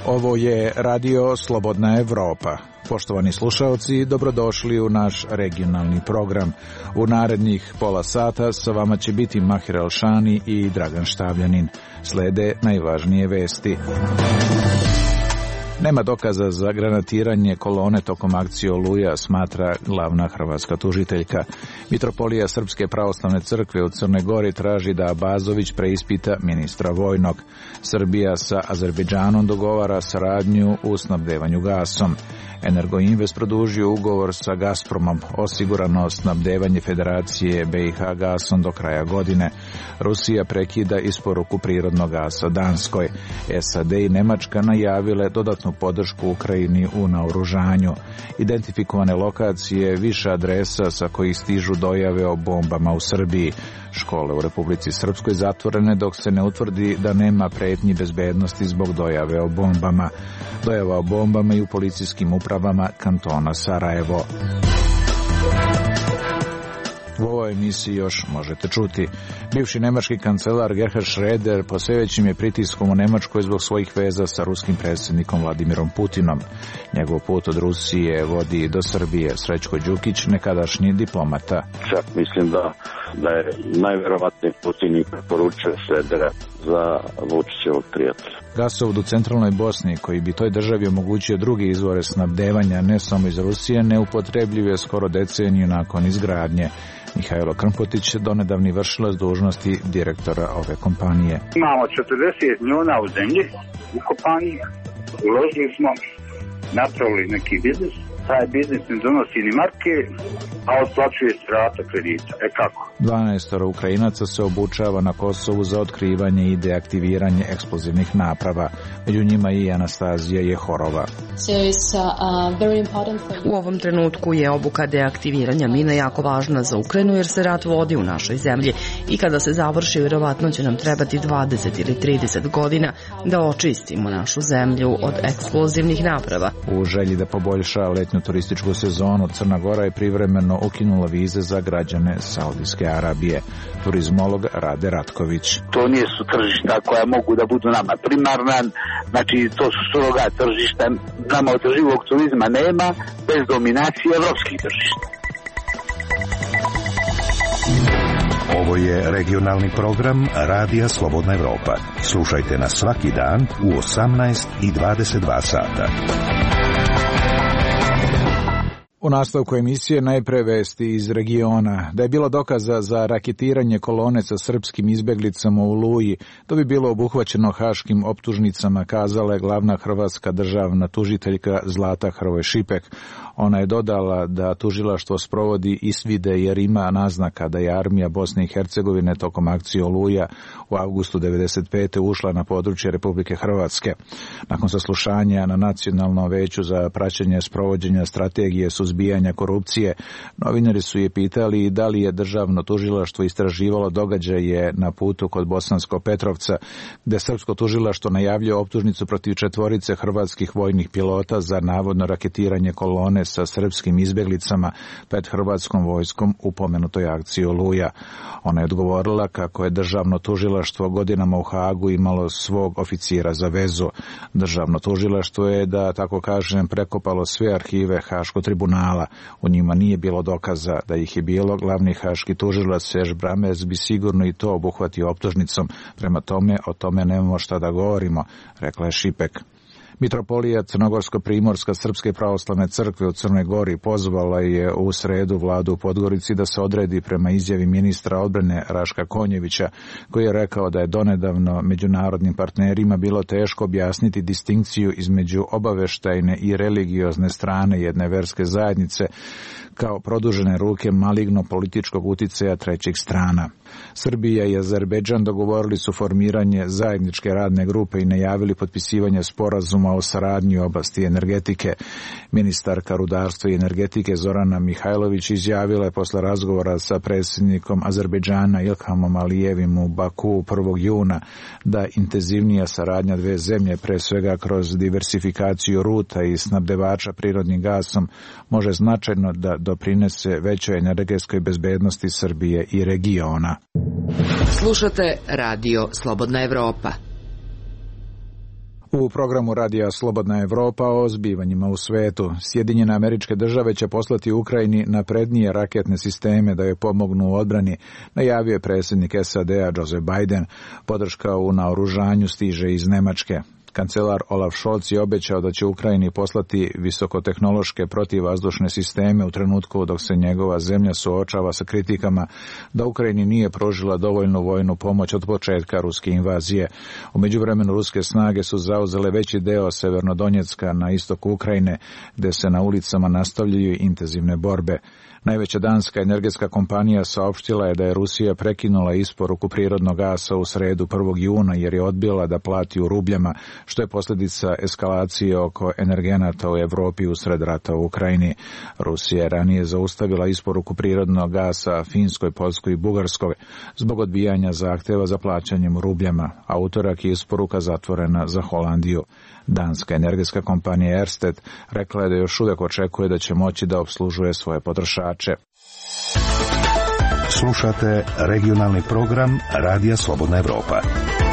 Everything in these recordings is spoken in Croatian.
Ovo je Radio Slobodna Evropa. Poštovani slušaoci, dobrodošli u naš regionalni program. U narednih pola sata sa vama će biti Mahir Elšani i Dragan Štavljanin. Slede najvažnije vesti. Nema dokaza za granatiranje kolone tokom akcije Oluja, smatra glavna hrvatska tužiteljka. Mitropolija Srpske pravoslavne crkve u Crnoj Gori traži da Abazović preispita ministra vojnog. Srbija sa Azerbejdžanom dogovara saradnju u snabdevanju gasom. Energoinvest produžio ugovor sa Gazpromom, osigurano snabdevanje Federacije BiH gasom do kraja godine. Rusija prekida isporuku prirodnog gasa Danskoj. SAD i Nemačka najavile dodatnu podršku Ukrajini u naoružanju. Identifikovane lokacije, više adresa sa kojih stižu dojave o bombama u Srbiji. Škole u Republici Srpskoj zatvorene dok se ne utvrdi da nema pretnji bezbednosti zbog dojave o bombama. Dojava o bombama i u policijskim upravama kantona Sarajevo. U ovoj emisiji još možete čuti. Bivši nemački kancelar Gerhard Schröder pod sve većim je pritiskom u Nemačkoj zbog svojih veza sa ruskim predsjednikom Vladimirom Putinom. Njegov put od Rusije vodi do Srbije. Srećko Đukić, nekadašnji diplomata. Čak mislim da je najverovatniji Putin i preporučio Schrödera za Vučićevog prijatelja. Gasovod u centralnoj Bosni, koji bi toj državi omogućio druge izvore snabdevanja, ne samo iz Rusije, neupotrebljiv je skoro deceniju nakon izgradnje. Mihajlo Krmpotić, donedavni vršilac dužnosti direktora ove kompanije. Imamo 40 milijuna u zemlji u kompaniji, uložili smo, napravili neki biznis, taj biznis ne donosi ni marke, a otplaćuje se rata kredita. Kako? 12 Ukrajinaca se obučava na Kosovu za otkrivanje i deaktiviranje eksplozivnih naprava. Među njima i Anastazija Jehorova. U ovom trenutku je obuka deaktiviranja mina jako važna za Ukrajinu jer se rat vodi u našoj zemlji i kada se završi, vjerovatno će nam trebati 20 ili 30 godina da očistimo našu zemlju od eksplozivnih naprava. U želji da poboljša letnju turističku sezonu, Crna Gora je privremeno ukinula vize za građane Saudijske Arabije. Turizmolog Rade Ratković. To nisu tržišta koja mogu da budu nama primarna, znači to su surogat tržišta. Nama održivog turizma nema bez dominacije evropskih tržišta. Ovo je regionalni program Radija Slobodna Evropa. Slušajte nas svaki dan u 18 i 22 sata. U nastavku emisije najpre vesti iz regiona. Da je bilo dokaza za raketiranje kolone sa srpskim izbeglicama u Oluji, to bi bilo obuhvaćeno haškim optužnicama, kazala je glavna hrvatska državna tužiteljka Zlata Hrvoj Šipek. Ona je dodala da tužilaštvo sprovodi izvide jer ima naznaka da je armija Bosne i Hercegovine tokom akcije Oluja u avgustu 1995. ušla na područje Republike Hrvatske. Nakon saslušanja na Nacionalnom veću za praćenje sprovođenja strategije suzbijanja korupcije, novinari su je pitali da li je državno tužilaštvo istraživalo događaje na putu kod Bosanskog Petrovca, gde srpsko tužilaštvo najavljuje optužnicu protiv 4 hrvatskih vojnih pilota za navodno raketiranje kolone sa srpskim izbjeglicama pred hrvatskom vojskom u pomenutoj akciji Oluja. Ona je odgovorila kako je državno tužilaštvo godinama u Hagu imalo svog oficira za vezu. Državno tužilaštvo je, da tako kažem, prekopalo sve arhive Haškog tribunala. U njima nije bilo dokaza. Da ih je bilo, glavni haški tužilac Serž Bramers bi sigurno i to obuhvatio optužnicom. Prema tome, o tome nemamo šta da govorimo, rekla je Šipek. Mitropolija Crnogorsko-Primorska Srpske pravoslavne crkve u Crnoj Gori pozvala je u sredu vladu u Podgorici da se odredi prema izjavi ministra odbrane Raška Konjevića, koji je rekao da je donedavno međunarodnim partnerima bilo teško objasniti distinkciju između obaveštajne i religiozne strane jedne verske zajednice kao produžene ruke maligno političkog uticaja trećih strana. Srbija i Azerbejdžan dogovorili su formiranje zajedničke radne grupe i najavili potpisivanje sporazuma o saradnji u oblasti energetike. Ministarka rudarstva i energetike Zorana Mihajlović izjavila je posle razgovora sa predsjednikom Azerbejdžana Ilhamom Alijevim u Baku 1. juna da intenzivnija saradnja dve zemlje, pre svega kroz diversifikaciju ruta i snabdevača prirodnim gasom, može značajno da doprinese većoj energetskoj bezbednosti Srbije i regiona. Slušate Radio Slobodna Evropa. U programu radija Slobodna Evropa o zbivanjima u svetu. Sjedinjene Američke Države će poslati Ukrajini naprednije raketne sisteme da joj pomognu u odbrani, najavio je predsjednik SAD-a Joe Biden. Podrška u naoružanju stiže iz Nemačke. Kancelar Olaf Scholz je obećao da će Ukrajini poslati visokotehnološke protivvazdušne sisteme u trenutku dok se njegova zemlja suočava sa kritikama da Ukrajini nije pružila dovoljnu vojnu pomoć od početka ruske invazije. U međuvremenu ruske snage su zauzele veći deo Severnodonjecka na istoku Ukrajine, gde se na ulicama nastavljaju intenzivne borbe. Najveća danska energetska kompanija saopštila je da je Rusija prekinula isporuku prirodnog gasa u sredu 1. juna jer je odbila da plati u rubljama, što je posljedica eskalacije oko energenata u Evropi usred rata u Ukrajini. Rusija je ranije zaustavila isporuku prirodnog gasa Finskoj, Poljskoj i Bugarskoj zbog odbijanja zahteva za plaćanjem u rubljama, a utorak je isporuka zatvorena za Holandiju. Danska energetska kompanija Ørsted rekla je da još uvijek očekuje da će moći da opslužuje svoje potrošače. Slušate regionalni program Radija Slobodna Evropa.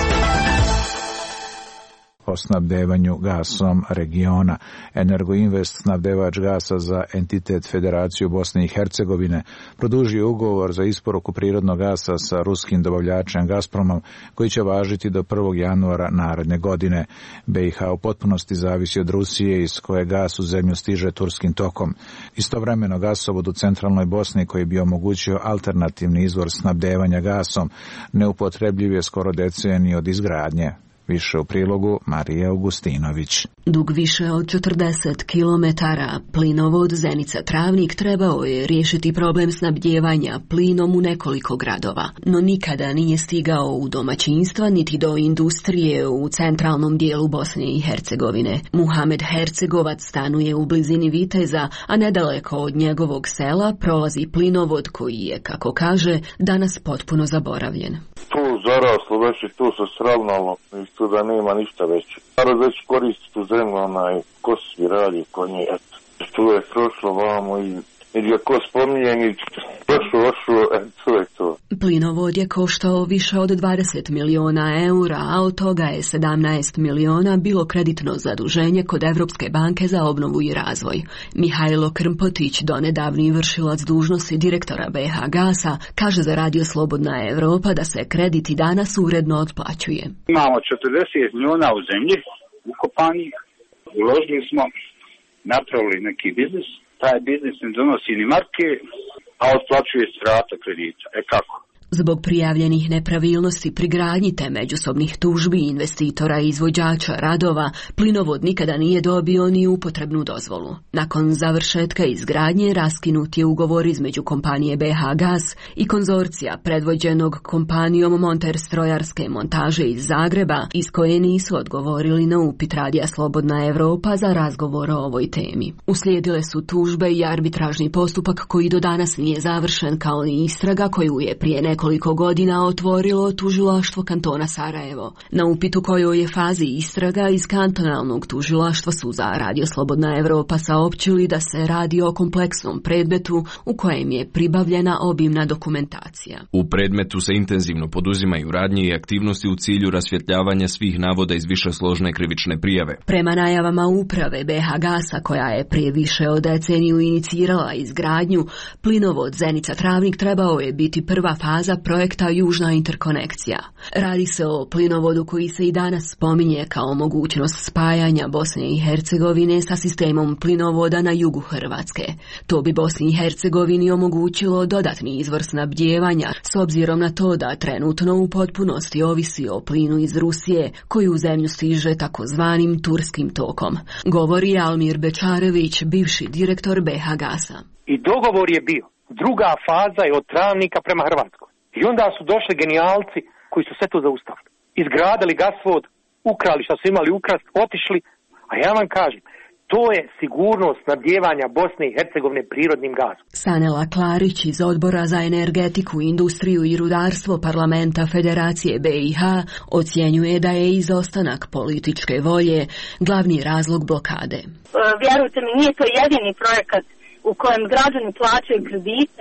O snabdevanju gasom regiona. Energoinvest, snabdevač gasa za entitet Federaciju Bosne i Hercegovine, produžio ugovor za isporuku prirodnog gasa sa ruskim dobavljačem Gazpromom, koji će važiti do 1. januara naredne godine. BiH u potpunosti zavisi od Rusije, iz koje gas u zemlju stiže turskim tokom. Istovremeno gasovod u centralnoj Bosni, koji bi omogućio alternativni izvor snabdevanja gasom, neupotrebljiv je skoro deceniju od izgradnje. Više u prilogu Marija Augustinović. Dug više od 40 kilometara, plinovod Zenica-Travnik trebao je riješiti problem snabdijevanja plinom u nekoliko gradova, no nikada nije stigao u domaćinstva niti do industrije u centralnom dijelu Bosne i Hercegovine. Muhamed Hercegovac stanuje u blizini Viteza, a nedaleko od njegovog sela prolazi plinovod koji je, kako kaže, danas potpuno zaboravljen. Tu zaraslo već i tu se sravnalo, isto da nema ništa veće. Narod već koristi tu zemlju, ko svi radi, ko nije, eto. Tu je prošlo vamo i gdje ko spominje, i prošlo, to je to. Plinovod je koštao više od 20 miliona eura, a od toga je 17 miliona bilo kreditno zaduženje kod Evropske banke za obnovu i razvoj. Mihajlo Krmpotić, donedavni vršilac dužnosti direktora BiH Gasa, kaže za Radio Slobodna Evropa da se kredit i danas uredno otplaćuje. Imamo 40 miliona u zemlji, ukopanih, uložili smo, napravili neki biznis, taj biznis ne donosi ni marke, a otplaćuje se rata kredita. Kako? Zbog prijavljenih nepravilnosti pri gradnji te međusobnih tužbi investitora i izvođača radova, plinovod nikada nije dobio ni upotrebnu dozvolu. Nakon završetka izgradnje raskinut je ugovor između kompanije BiH Gas i konzorcija predvođenog kompanijom Monter strojarske montaže iz Zagreba, iz koje nisu odgovorili na upit Radija Slobodna Evropa za razgovor o ovoj temi. Uslijedile su tužbe i arbitražni postupak koji do danas nije završen, kao ni istraga koju je prije nekoliko godina otvorilo tužilaštvo kantona Sarajevo. Na upitu kojoj je fazi istraga iz kantonalnog tužilaštva su za Radio Slobodna Evropa saopćili da se radi o kompleksnom predmetu u kojem je pribavljena obimna dokumentacija. U predmetu se intenzivno poduzimaju radnje i aktivnosti u cilju rasvjetljavanja svih navoda iz višesložne krivične prijave. Prema najavama uprave BiH Gasa, koja je prije više od deceniju inicirala izgradnju, plinovod Zenica-Travnik trebao je biti prva faza projekta Južna interkonekcija. Radi se o plinovodu koji se i danas spominje kao mogućnost spajanja Bosne i Hercegovine sa sistemom plinovoda na jugu Hrvatske. To bi Bosni i Hercegovini omogućilo dodatni izvor snabdijevanja, s obzirom na to da trenutno u potpunosti ovisi o plinu iz Rusije, koji u zemlju stiže takozvanim turskim tokom. Govori Almir Bečarević, bivši direktor BiH Gasa. I dogovor je bio. Druga faza je od Travnika prema Hrvatskoj. I onda su došli genijalci koji su sve to zaustavili. Izgradili gasvod, ukrali što su imali ukrast, otišli, a ja vam kažem, to je sigurnost snabdijevanja Bosne i Hercegovine prirodnim gasom. Sanela Klarić iz Odbora za energetiku, industriju i rudarstvo Parlamenta Federacije BiH ocjenjuje da je izostanak političke volje glavni razlog blokade. Vjerujte mi, nije to jedini projekat u kojem građani plaćaju kredite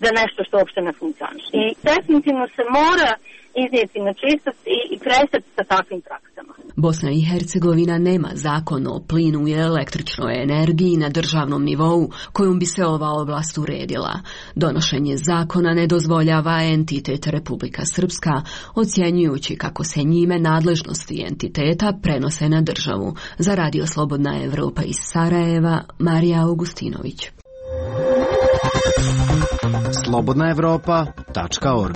za nešto što uopšte ne funkcioniše. I definitivno se mora iznijeti na čistac i prestati sa takvim praksama. Bosna i Hercegovina nema zakon o plinu i električnoj energiji na državnom nivou kojom bi se ova oblast uredila. Donošenje zakona ne dozvoljava entitet Republika Srpska, ocjenjujući kako se njime nadležnosti entiteta prenose na državu. Za Radio Slobodna Evropa iz Sarajeva, Marija Augustinović. slobodnaevropa.org.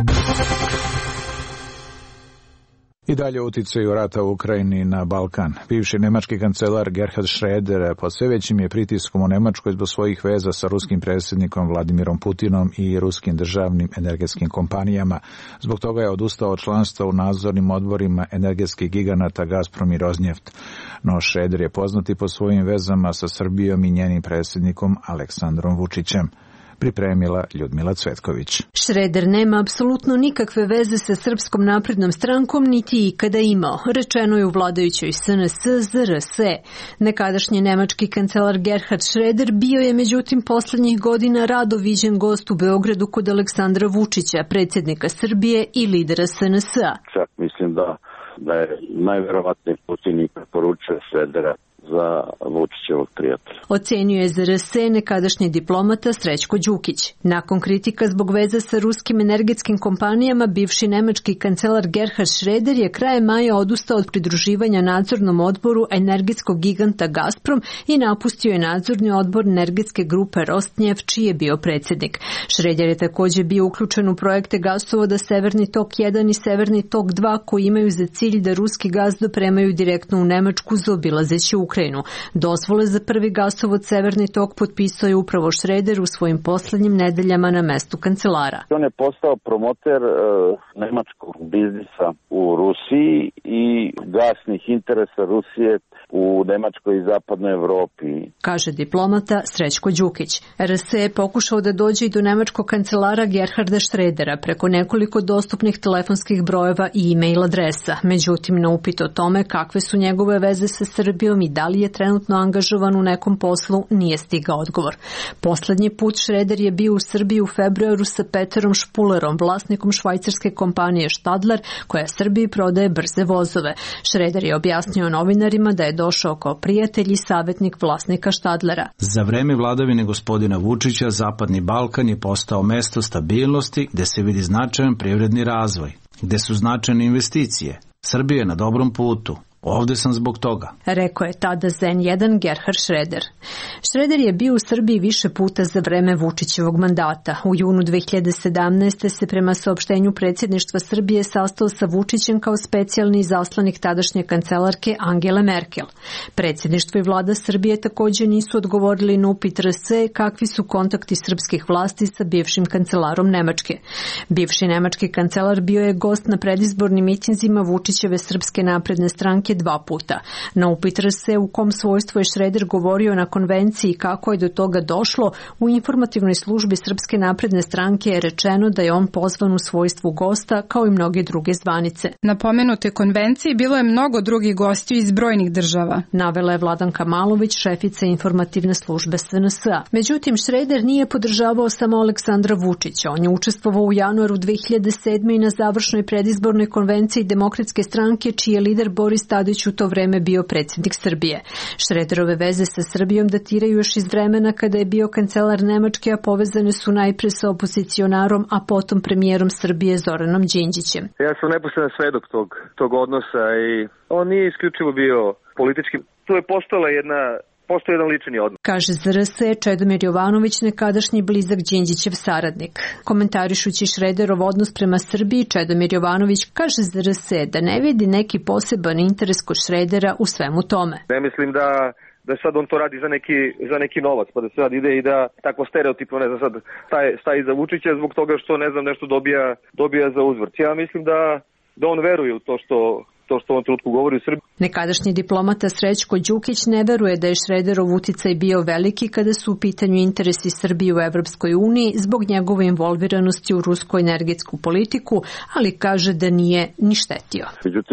I dalje uticaju rata u Ukrajini na Balkan. Bivši nemački kancelar Gerhard Schröder pod sve većim je pritiskom u Nemačkoj zbog svojih veza sa ruskim predsjednikom Vladimirom Putinom i ruskim državnim energetskim kompanijama. Zbog toga je odustao od članstva u nadzornim odborima energetskih giganata Gazprom i Rosneft. No Schröder je poznati po svojim vezama sa Srbijom i njenim predsjednikom Aleksandrom Vučićem. Pripremila Ljudmila Cvetković. Schröder nema apsolutno nikakve veze sa Srpskom naprednom strankom, niti ikada imao, rečeno je u vladajućoj SNS-ZRS. Nekadašnji nemački kancelar Gerhard Schröder bio je međutim poslednjih godina rado viđen gost u Beogradu kod Aleksandra Vučića, predsjednika Srbije i lidera SNS-a. Čak mislim da je najverovatniji Putin i preporučuje Schrödera za Vučićevog prijatelja. Ocenio je ZRS nekadašnji diplomata Srećko Đukić. Nakon kritika zbog veza sa ruskim energetskim kompanijama, bivši nemački kancelar Gerhard Schröder je krajem maja odustao od pridruživanja nadzornom odboru energetskog giganta Gazprom i napustio je nadzorni odbor energetske grupe Rosneft, čiji je bio predsjednik. Schröder je također bio uključen u projekte gasovoda Severni tok 1 i Severni tok 2 koji imaju za cilj da ruski gas dopremaju direktno u Nemačku zaobilazeći Ukrajinu. Dozvole za prvi gasovod Severni tok potpisao je upravo Schröder u svojim poslednjim nedeljama na mestu kancelara. On je postao promoter nemačkog biznisa u Rusiji i gasnih interesa Rusije u Nemačkoj i zapadnoj Evropi. Kaže diplomata Srećko Đukić. RS je pokušao da dođe i do nemačkog kancelara Gerharda Schrödera preko nekoliko dostupnih telefonskih brojeva i e-mail adresa. Međutim, na upit o tome kakve su njegove veze sa Srbijom i da li je trenutno angažovan u nekom poslu, nije stigao odgovor. Poslednji put Schröder je bio u Srbiji u februaru sa Peterom Špulerom, vlasnikom švajcarske kompanije Stadler, koja Srbiji prodaje brze vozove. Schröder je objasnio novinarima da je došao kao prijatelj i savjetnik vlasnika Stadlera. Za vreme vladavine gospodina Vučića, Zapadni Balkan je postao mesto stabilnosti gde se vidi značajan privredni razvoj, gde su značajne investicije. Srbija je na dobrom putu. Ovde sam zbog toga, rekao je tada N1 Gerhard Schröder. Schröder je bio u Srbiji više puta za vreme Vučićevog mandata. U junu 2017. se prema saopštenju predsjedništva Srbije sastao sa Vučićem kao specijalni izaslanik tadašnje kancelarke Angele Merkel. Predsjedništvo i vlada Srbije također nisu odgovorili na upit RS kakvi su kontakti srpskih vlasti sa bivšim kancelarom Nemačke. Bivši nemački kancelar bio je gost na predizbornim mitinzima Vučićeve Srpske napredne stranke 2 puta. Na upit RS u kom svojstvu je Schröder govorio na konvenciji kako je do toga došlo, u informativnoj službi Srpske napredne stranke je rečeno da je on pozvan u svojstvu gosta kao i mnoge druge zvanice. Na pomenutoj konvenciji bilo je mnogo drugih gostiju iz brojnih država, navela je Vladanka Malović, šefica informativne službe SNS-a. Međutim, Schröder nije podržavao samo Aleksandra Vučića. On je učestvovao u januaru 2007. i na završnoj predizbornoj konvenciji Demokratske stranke, čiji je lider Boris Tadić u to vreme bio predsjednik Srbije. Schröderove veze sa Srbijom datiraju još iz vremena kada je bio kancelar Nemačke, a povezane su najpre sa opozicionarom, a potom premijerom Srbije Zoranom Đinđićem. Ja sam neposredan svedok tog odnosa i on nije isključivo bio politički. Tu je postoji jedan lični odnos. Kaže ZRS Čedomir Jovanović, nekadašnji blizak Đinđićev saradnik. Komentarišući Schröderov odnos prema Srbiji, Čedomir Jovanović kaže ZRS da ne vidi neki poseban interes kod Schrödera u svemu tome. Ne mislim da sad on to radi za neki novac, pa da sad ide i da tako stereotipno, ne znam sad, staje iza Vučića zbog toga što, ne znam, nešto dobija za uzvrt. Ja mislim da on veruje u to što u ovom trenutku govori u Srbiji. Nekadašnji diplomata Srećko Đukić ne veruje da je Schröderov uticaj bio veliki kada su u pitanju interesi Srbije u Evropskoj uniji zbog njegove involviranosti u rusku energetsku politiku, ali kaže da nije ni štetio. Međutim,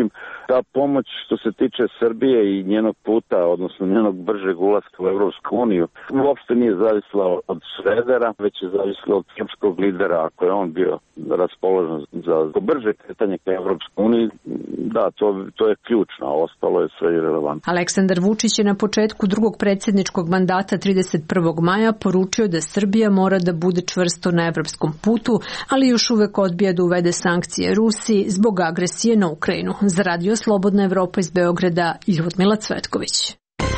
Ta pomoć što se tiče Srbije i njenog puta, odnosno njenog bržeg ulaska u Evropsku uniju, uopšte nije zavisla od Šredera, već je zavisla od srpskog lidera. Ako je on bio raspoložen za brže kretanje ka Evropskoj uniji, da, to je ključno, a ostalo je sve irelevantno. Aleksandar Vučić je na početku drugog predsjedničkog mandata 31. maja poručio da Srbija mora da bude čvrsto na evropskom putu, ali još uvek odbija da uvede sankcije Rusiji zbog agresije na Ukrajinu. Za Radio Slobodna Evropa iz Beograda, Ljudmila Cvetković.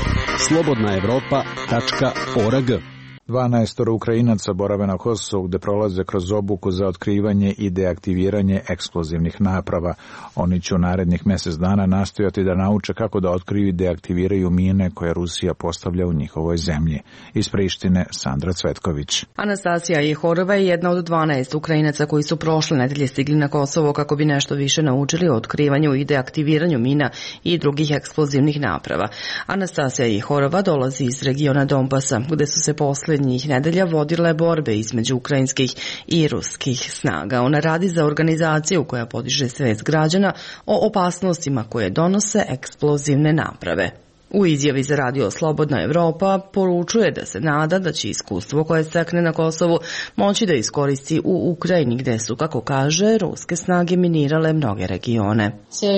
slobodnaevropa.org 12 Ukrajinaca borave na Kosovu gde prolaze kroz obuku za otkrivanje i deaktiviranje eksplozivnih naprava. Oni će u narednih mjesec dana nastojati da nauče kako da otkriju i deaktiviraju mine koje Rusija postavlja u njihovoj zemlji. Iz Prištine, Sandra Cvetković. Anastasija Jehorova je jedna od 12 Ukrajinaca koji su prošle nedelje stigli na Kosovo kako bi nešto više naučili o otkrivanju i deaktiviranju mina i drugih eksplozivnih naprava. Anastasija Jehorova dolazi iz regiona Donbasa, gde su se posljednjih nedelja vodile borbe između ukrajinskih i ruskih snaga. Ona radi za organizaciju koja podiže svest građana o opasnostima koje donose eksplozivne naprave. U izjavi za Radio Slobodna Evropa poručuje da se nada da će iskustvo koje stekne na Kosovu moći da iskoristi u Ukrajini gde su, kako kaže, ruske snage minirale mnoge regione.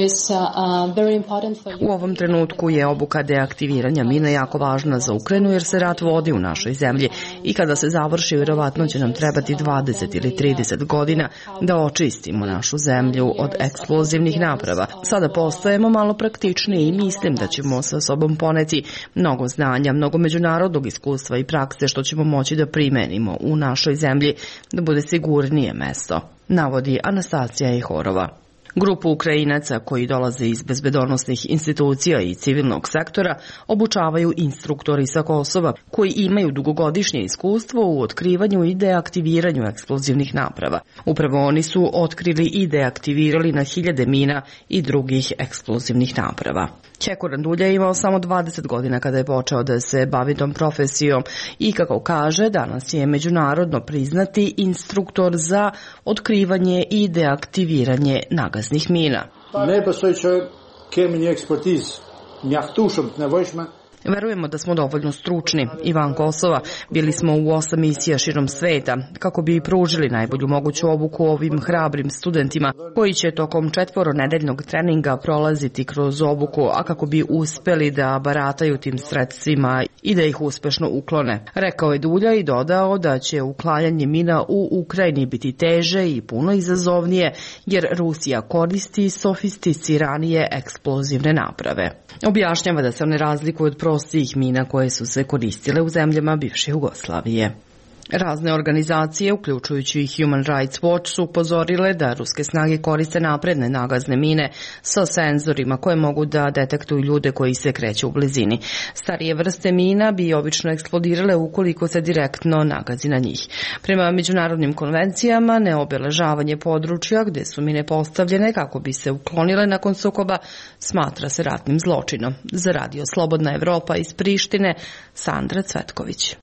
U ovom trenutku je obuka deaktiviranja mina jako važna za Ukrajinu jer se rat vodi u našoj zemlji i kada se završi vjerovatno će nam trebati 20 ili 30 godina da očistimo našu zemlju od eksplozivnih naprava. Sada postajemo malo praktičniji i mislim da ćemo sa sobom poneti mnogo znanja, mnogo međunarodnog iskustva i prakse što ćemo moći da primenimo u našoj zemlji da bude sigurnije mesto, navodi Anastasija Jehorova. Grupu Ukrajinaca koji dolaze iz bezbedonosnih institucija i civilnog sektora obučavaju instruktori sa Kosova koji imaju dugogodišnje iskustvo u otkrivanju i deaktiviranju eksplozivnih naprava. Upravo oni su otkrili i deaktivirali na hiljade mina i drugih eksplozivnih naprava. Ćeko Randulja je imao samo 20 godina kada je počeo da se bavi tom profesijom i, kako kaže, danas je međunarodno priznati instruktor za otkrivanje i deaktiviranje nagaznih mina. Ne postoji čovjek, kjer ekspertiz, mjahtušom nevojšma. Verujemo da smo dovoljno stručni. I van Kosova bili smo u 8 misija širom sveta kako bi pružili najbolju moguću obuku ovim hrabrim studentima koji će tokom 4-nedeljnog treninga prolaziti kroz obuku, a kako bi uspeli da barataju tim sredstvima i da ih uspešno uklone. Rekao je Dulja i dodao da će uklanjanje mina u Ukrajini biti teže i puno izazovnije jer Rusija koristi sofisticiranije eksplozivne naprave. Objašnjava da se one razlikuju od prostih mina koje su se koristile u zemljama bivše Jugoslavije. Razne organizacije, uključujući i Human Rights Watch, su upozorile da ruske snage koriste napredne nagazne mine sa senzorima koje mogu da detektuju ljude koji se kreću u blizini. Starije vrste mina bi obično eksplodirale ukoliko se direktno nagazi na njih. Prema međunarodnim konvencijama, neobeležavanje područja gde su mine postavljene kako bi se uklonile nakon sukoba smatra se ratnim zločinom. Za Radio Slobodna Evropa iz Prištine, Sandra Cvetković.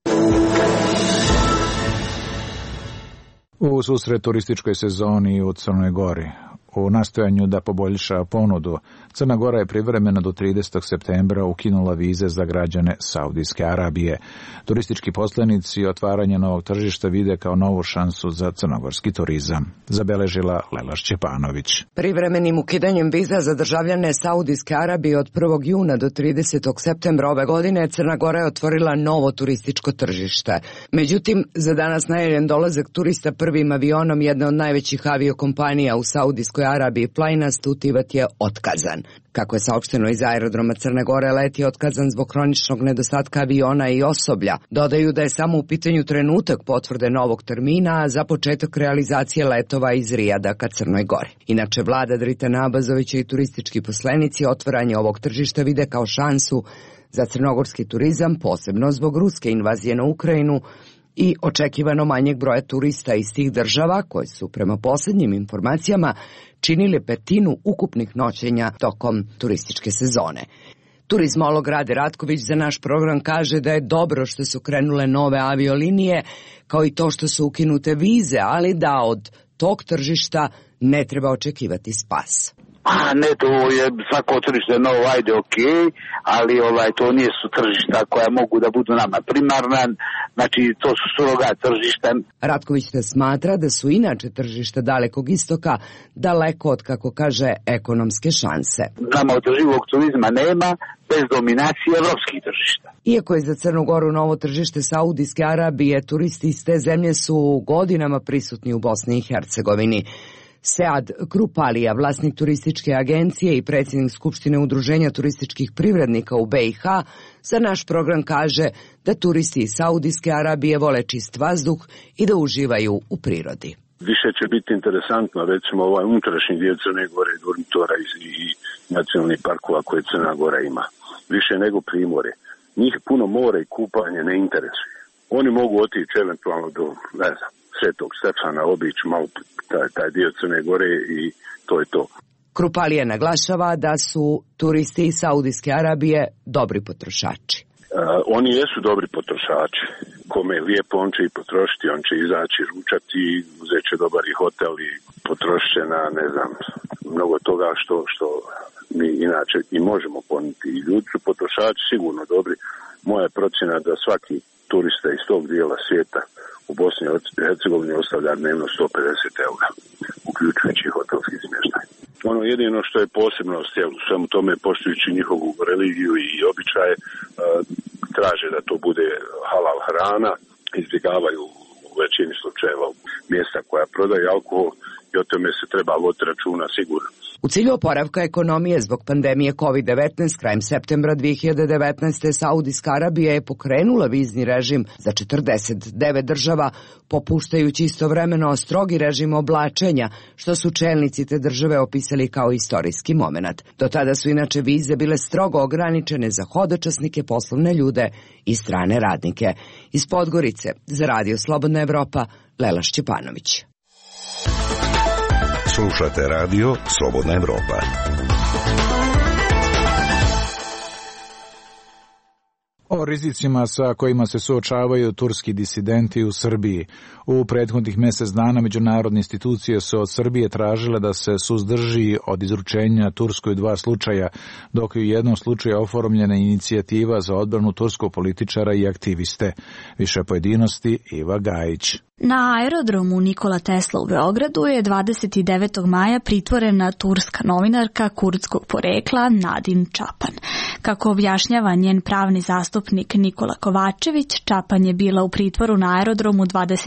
U susret turističkoj sezoni u Crnoj Gori. U nastojanju da poboljša ponudu, Crna Gora je privremeno do 30. septembra ukinula vize za građane Saudijske Arabije. Turistički poslanici otvaranje novog tržišta vide kao novu šansu za crnogorski turizam, zabeležila Lela Šćepanović. Privremenim ukidanjem viza za državljane Saudijske Arabije od 1. juna do 30. septembra ove godine Crna Gora je otvorila novo turističko tržište. Međutim, za danas najavljen dolazak turista prvim avionom jedne od najvećih aviokompanija u Saudijskoj Arabiji, Flynas Tutivat, je otkazan. Kako je saopšteno iz aerodroma Crne Gore, let je otkazan zbog hroničnog nedostatka aviona i osoblja. Dodaju da je samo u pitanju trenutak potvrde novog termina za početak realizacije letova iz Rijada ka Crnoj Gori. Inače, vlada Dritana Abazovića i turistički poslenici otvaranje ovog tržišta vide kao šansu za crnogorski turizam, posebno zbog ruske invazije na Ukrajinu i očekivano manjeg broja turista iz tih država koje su prema posljednjim informacijama činili petinu ukupnih noćenja tokom turističke sezone. Turizmolog Rade Ratković za naš program kaže da je dobro što su krenule nove aviolinije, kao i to što su ukinute vize, ali da od tog tržišta ne treba očekivati spas. A ne, to je svako tržište novo, ajde, ali to nije su tržišta koja mogu da budu nama primarna, znači to su surogat tržišta. Ratković ne smatra da su inače tržišta Dalekog istoka daleko od, kako kaže, ekonomske šanse. Nama održivog turizma nema bez dominacije evropskih tržišta. Iako je za Crnu Goru novo tržište Saudijske Arabije, turisti iz te zemlje su godinama prisutni u Bosni i Hercegovini. Sead Krupalija, vlasnik turističke agencije i predsjednik Skupštine Udruženja turističkih privrednika u BiH, za naš program kaže da turisti iz Saudijske Arabije vole čist vazduh i da uživaju u prirodi. Više će biti interesantno, recimo, ovaj unutrašnji dio Crne Gore, Dormitora i nacionalnih parkova koje Crna Gora ima. Više nego Primorje. Njih puno more i kupanje ne interesuje. Oni mogu otići eventualno do, Svetog Stefana, obići malo taj dio Crne Gore i to je to. Krupalija naglašava da su turisti iz Saudijske Arabije dobri potrošači. Oni jesu dobri potrošači. Kome je lijepo, on će i potrošiti, on će izaći, ručati, uzet će dobar i hotel i potrošit će na, mnogo toga što mi inače i možemo ponuditi. I ljudi su potrošači sigurno dobri. Moja je procjena da svaki turista iz tog dijela svijeta u Bosni i Hercegovini ostavlja dnevno 150 eura, uključujući hotelski smještaj. Ono jedino što je posebnost u svemu tome, poštujući njihovu religiju i običaje, traže da to bude halal hrana, izbjegavaju u većini slučajeva mjesta koja prodaju alkohol i o tome se treba voditi računa sigurno. U cilju oporavka ekonomije zbog pandemije COVID-19 krajem septembra 2019. Saudijska Arabija je pokrenula vizni režim za 49 država, popuštajući istovremeno strogi režim oblačenja, što su čelnici te države opisali kao istorijski moment. Do tada su inače vize bile strogo ograničene za hodočasnike, poslovne ljude i strane radnike. Iz Podgorice, za Radio Slobodna Evropa, Lela Šćepanović. Slušate radio Slobodna Evropa. O rizicima sa kojima se suočavaju turski disidenti u Srbiji. U prethodnih mjesec dana međunarodne institucije su od Srbije tražile da se suzdrži od izručenja Turskoj 2 slučaja, dok je u jednom slučaju oformljena inicijativa za odbranu turskog političara i aktiviste. Više pojedinosti Iva Gajić. Na aerodromu Nikola Tesla u Beogradu je 29. maja pritvorena turska novinarka kurdskog porekla Nadin Čapan. Kako objašnjava njen pravni zastupnik Nikola Kovačević, Čapan je bila u pritvoru na aerodromu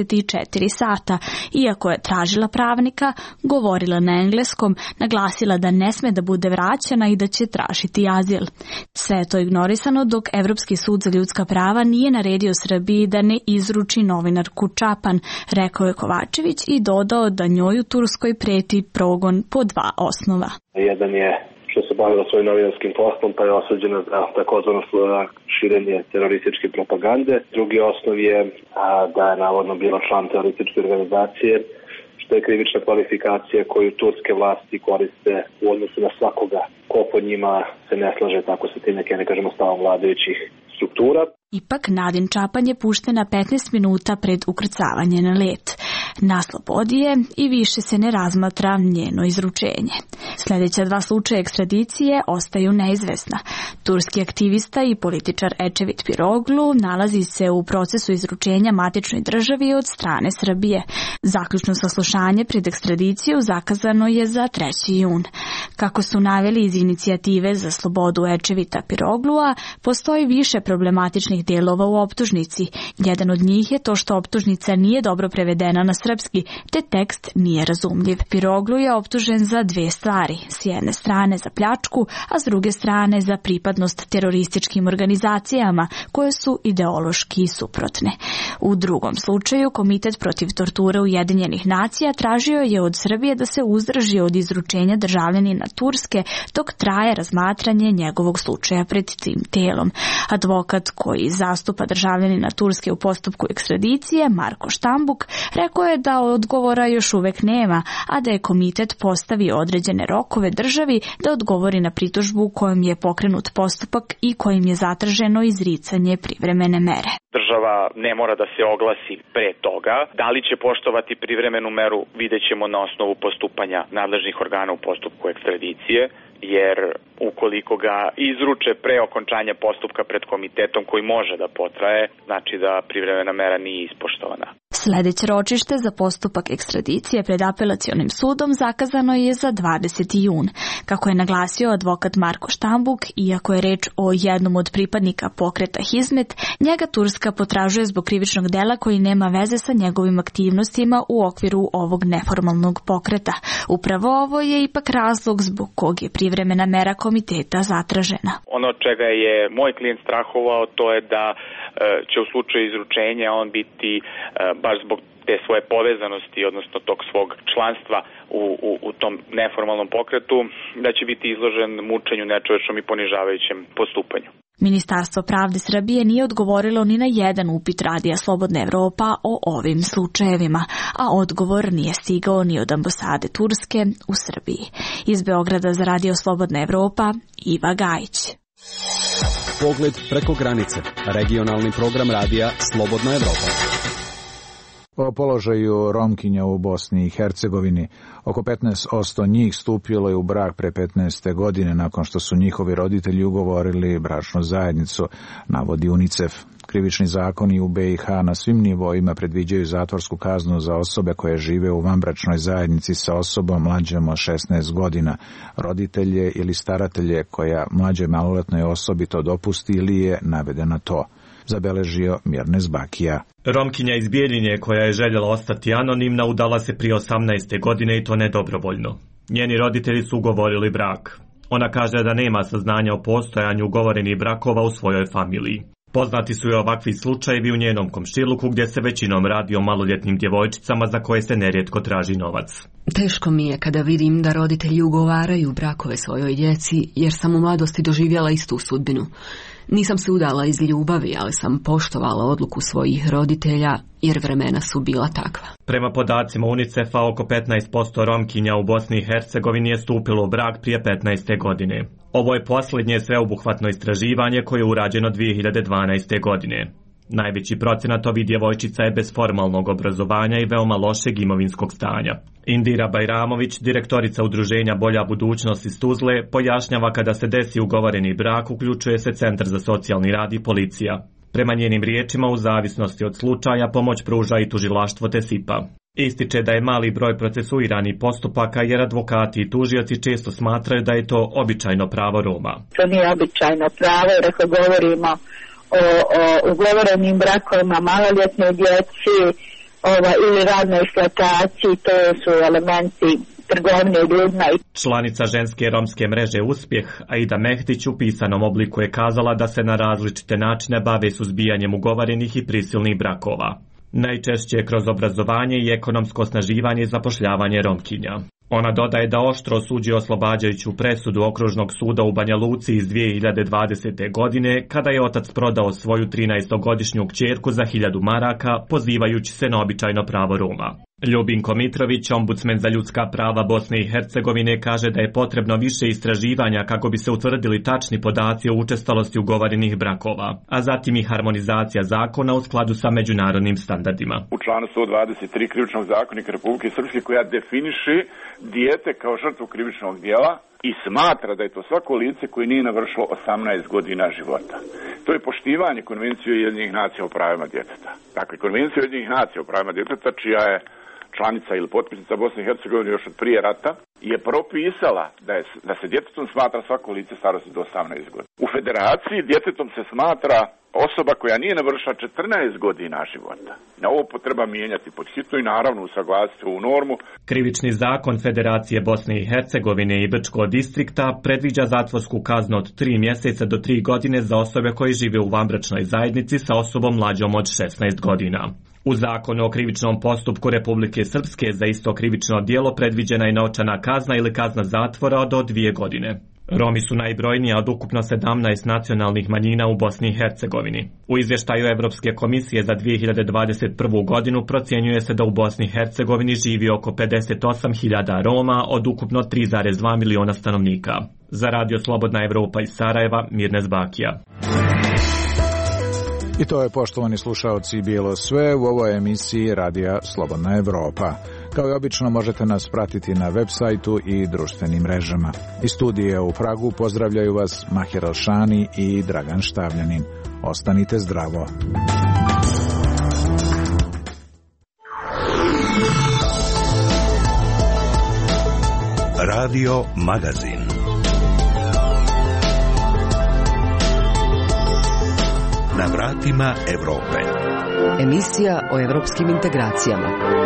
24 sata. Iako je tražila pravnika, govorila na engleskom, naglasila da ne sme da bude vraćena i da će tražiti azil. Sve je to ignorisano dok Evropski sud za ljudska prava nije naredio Srbiji da ne izruči novinarku Čapan, rekao je Kovačević i dodao da njoj u Turskoj preti progon po 2 osnova. Jedan je što se bavila svojim novinarskim poslom, pa je osuđena za takozvano širenje terorističke propagande. Drugi osnov je da je navodno bila član terorističke organizacije, što je krivična kvalifikacija koju turske vlasti koriste u odnosu na svakoga ko po njima se ne slaže tako sa tim ne kažemo stavom vladajućih struktura. Ipak Nadin Čapan je puštena 15 minuta pred ukrcavanje na let. Na slobodi je i više se ne razmatra njeno izručenje. Sljedeća 2 slučaja ekstradicije ostaju neizvesna. Turski aktivista i političar Ečevit Piroglu nalazi se u procesu izručenja matičnoj državi od strane Srbije. Zaključno saslušanje pred ekstradiciju zakazano je za 3. jun. Kako su naveli iz inicijative za slobodu Ečevita Piroglua, postoji više problematičnih dijelova u optužnici. Jedan od njih je to što optužnica nije dobro prevedena na srpski, te tekst nije razumljiv. Piroglu je optužen za 2 stvari. S jedne strane za pljačku, a s druge strane za pripadnost terorističkim organizacijama koje su ideološki suprotne. U drugom slučaju, Komitet protiv torture Ujedinjenih nacija tražio je od Srbije da se uzdrži od izručenja državljanina Turske dok traje razmatranje njegovog slučaja pred tim telom. Advokat koji zastupa državljanina Turske u postupku ekstradicije, Marko Štambuk, rekao je da odgovora još uvek nema, a da je komitet postavio određene rokove državi da odgovori na pritužbu kojom je pokrenut postupak i kojim je zatraženo izricanje privremene mere. Država ne mora da se oglasi pre toga. Da li će poštovati privremenu meru, vidjet ćemo na osnovu postupanja nadležnih organa u postupku ekstradicije, jer ukoliko ga izruče pre okončanja postupka pred komitetom koji može da potraje, znači da privremena mera nije ispoštovana. Sledeće ročište za postupak ekstradicije pred apelacionim sudom zakazano je za 20. jun. Kako je naglasio advokat Marko Štambuk, iako je reč o jednom od pripadnika pokreta Hizmet, njega Turska potražuje zbog krivičnog dela koji nema veze sa njegovim aktivnostima u okviru ovog neformalnog pokreta. Upravo ovo je ipak razlog zbog kog je privremena mera komiteta zatražena. Ono čega je moj klijent strahovao, to je da će u slučaju izručenja on biti baš zbog te svoje povezanosti, odnosno tog svog članstva u tom neformalnom pokretu, da će biti izložen mučenju, nečovečnom i ponižavajućem postupanju. Ministarstvo pravde Srbije nije odgovorilo ni na jedan upit Radija Slobodna Evropa o ovim slučajevima, a odgovor nije stigao ni od ambasade Turske u Srbiji. Iz Beograda za Radio Slobodna Evropa, Iva Gajić. Pogled preko granice. Regionalni program Radija Slobodna Evropa. O položaju Romkinja u Bosni i Hercegovini. Oko 15% njih stupilo je u brak pre 15. godine nakon što su njihovi roditelji ugovorili bračnu zajednicu, navodi UNICEF. Krivični zakoni u BiH na svim nivoima predviđaju zatvorsku kaznu za osobe koje žive u vanbračnoj zajednici sa osobom mlađom od 16 godina, roditelje ili staratelje koja mlađoj maloletnoj osobi to dopusti ili je navedena to. Zabeležio Mirnes Bakija. Romkinja iz Bijeljine koja je željela ostati anonimna udala se prije 18. godine i to nedobrovoljno. Njeni roditelji su ugovorili brak. Ona kaže da nema saznanja o postojanju ugovorenih brakova u svojoj familiji. Poznati su i ovakvi slučajevi u njenom komšiluku gdje se većinom radi o maloljetnim djevojčicama za koje se nerijetko traži novac. Teško mi je kada vidim da roditelji ugovaraju brakove svojoj djeci jer sam u mladosti doživjela istu sudbinu. Nisam se udala iz ljubavi, ali sam poštovala odluku svojih roditelja jer vremena su bila takva. Prema podacima UNICEF-a, oko 15% Romkinja u Bosni i Hercegovini je stupilo u brak prije 15. godine. Ovo je posljednje sveobuhvatno istraživanje koje je urađeno 2012. godine. Najveći procenat ovih djevojčica je bez formalnog obrazovanja i veoma lošeg imovinskog stanja. Indira Bajramović, direktorica udruženja Bolja budućnost iz Tuzle, pojašnjava kada se desi ugovoreni brak, uključuje se Centar za socijalni rad i policija. Prema njenim riječima, u zavisnosti od slučaja, pomoć pruža i tužilaštvo te SIPA. Ističe da je mali broj procesuiranih postupaka jer advokati i tužioci često smatraju da je to običajno pravo Roma. To nije običajno pravo, jer ako govorimo o ugovorenim brakovima maloljetnoj djeci ili radnoj eksploataciji, to su elementi trgovine ljudima. Članica ženske romske mreže Uspjeh, Aida Mehdić, u pisanom obliku je kazala da se na različite načine bave suzbijanjem ugovorenih i prisilnih brakova. Najčešće kroz obrazovanje i ekonomsko osnaživanje i zapošljavanje Romkinja. Ona dodaje da oštro osuđuje oslobađajuću presudu Okružnog suda u Banja Luci iz 2020. godine, kada je otac prodao svoju 13-godišnju kćerku za 1000 maraka, pozivajući se na običajno pravo Roma. Ljubinko Mitrović, ombudsmen za ljudska prava Bosne i Hercegovine, kaže da je potrebno više istraživanja kako bi se utvrdili tačni podaci o učestalosti ugovorenih brakova, a zatim i harmonizacija zakona u skladu sa međunarodnim standardima. U članu 123 Krivičnog zakonika Republike Srpske, koja definiše dijete kao žrtvu krivičnog djela i smatra da je to svako lice koje nije navršilo 18 godina života. To je poštivanje Konvencije Ujedinjenih nacija o pravima djeteta. Dakle, Konvencija Ujedinjenih nacija o pravima djeteta, čija je članica ili potpisnica Bosne i Hercegovine još od prije rata, je propisala da se djetetom smatra svako lice starosti do 18 godina. U Federaciji djetetom se smatra osoba koja nije navršila 14 godina života. Na ovo potreba mijenjati pod hitno i naravno usaglasiti ovu normu. Krivični zakon Federacije Bosne i Hercegovine i Brčkog distrikta predviđa zatvorsku kaznu od 3 mjeseca do 3 godine za osobe koje žive u vanbračnoj zajednici sa osobom mlađom od 16 godina. U zakonu o krivičnom postupku Republike Srpske za isto krivično djelo predviđena je novčana kazna ili kazna zatvora do 2 godine. Romi su najbrojnija od ukupno 17 nacionalnih manjina u Bosni i Hercegovini. U izvještaju Evropske komisije za 2021. godinu procjenjuje se da u Bosni i Hercegovini živi oko 58.000 Roma od ukupno 3,2 miliona stanovnika. Za Radio Slobodna Evropa iz Sarajeva, Mirnes Bakija. I to je, poštovani slušaoci, bilo sve u ovoj emisiji Radija Slobodna Evropa. Kao i obično možete nas pratiti na web sajtu i društvenim mrežama. Iz studija u Pragu pozdravljaju vas Mahir Alšani i Dragan Štavljanin. Ostanite zdravo. Radio Magazin. Na vratima Evrope. Emisija o evropskim integracijama.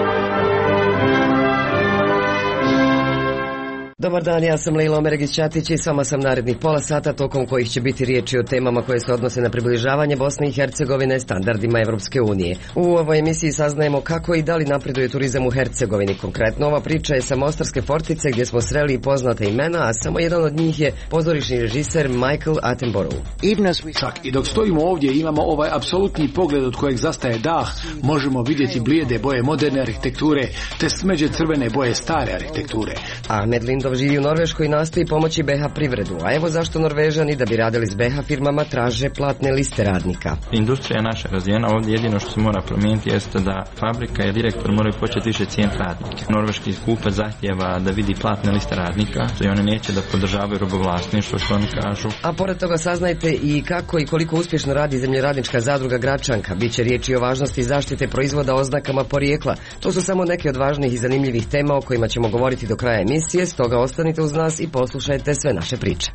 Dobar dan, ja sam Lejla Omeregić-Ćatić i s vama sam narednih pola sata, tokom kojih će biti riječi o temama koje se odnose na približavanje Bosne i Hercegovine standardima Evropske unije. U ovoj emisiji saznajemo kako i da li napreduje turizam u Hercegovini. Konkretno, ova priča je sa Mostarske Fortice gdje smo sreli i poznata imena, a samo jedan od njih je pozorišni režiser Michael Attenborough. Čak i dok stojimo ovdje imamo ovaj apsolutni pogled od kojeg zastaje dah, možemo vidjeti blijede boje moderne arhitekture te smeđe crvene boje stare arhitekture. Ahmed Lindov živi u Norveškoj i nastoji pomoći BH privredu, a evo zašto Norvežani da bi radili s BH firmama traže platne liste radnika. Industrija je naša razvijena, ovdje jedino što se mora promijeniti jeste da fabrika i direktor moraju početi više cijeniti radnike. Norveški kupac zahtjeva da vidi platne liste radnika i oni neće da podržavaju robovlasništvo, što oni kažu. A pored toga saznajte i kako i koliko uspješno radi zemljoradnička zadruga Gračanka. Biće riječi o važnosti zaštite proizvoda oznakama porijekla. To su samo neke od važnih i zanimljivih tema o kojima ćemo govoriti do kraja emisije, stoga ostanite uz nas i poslušajte sve naše priče.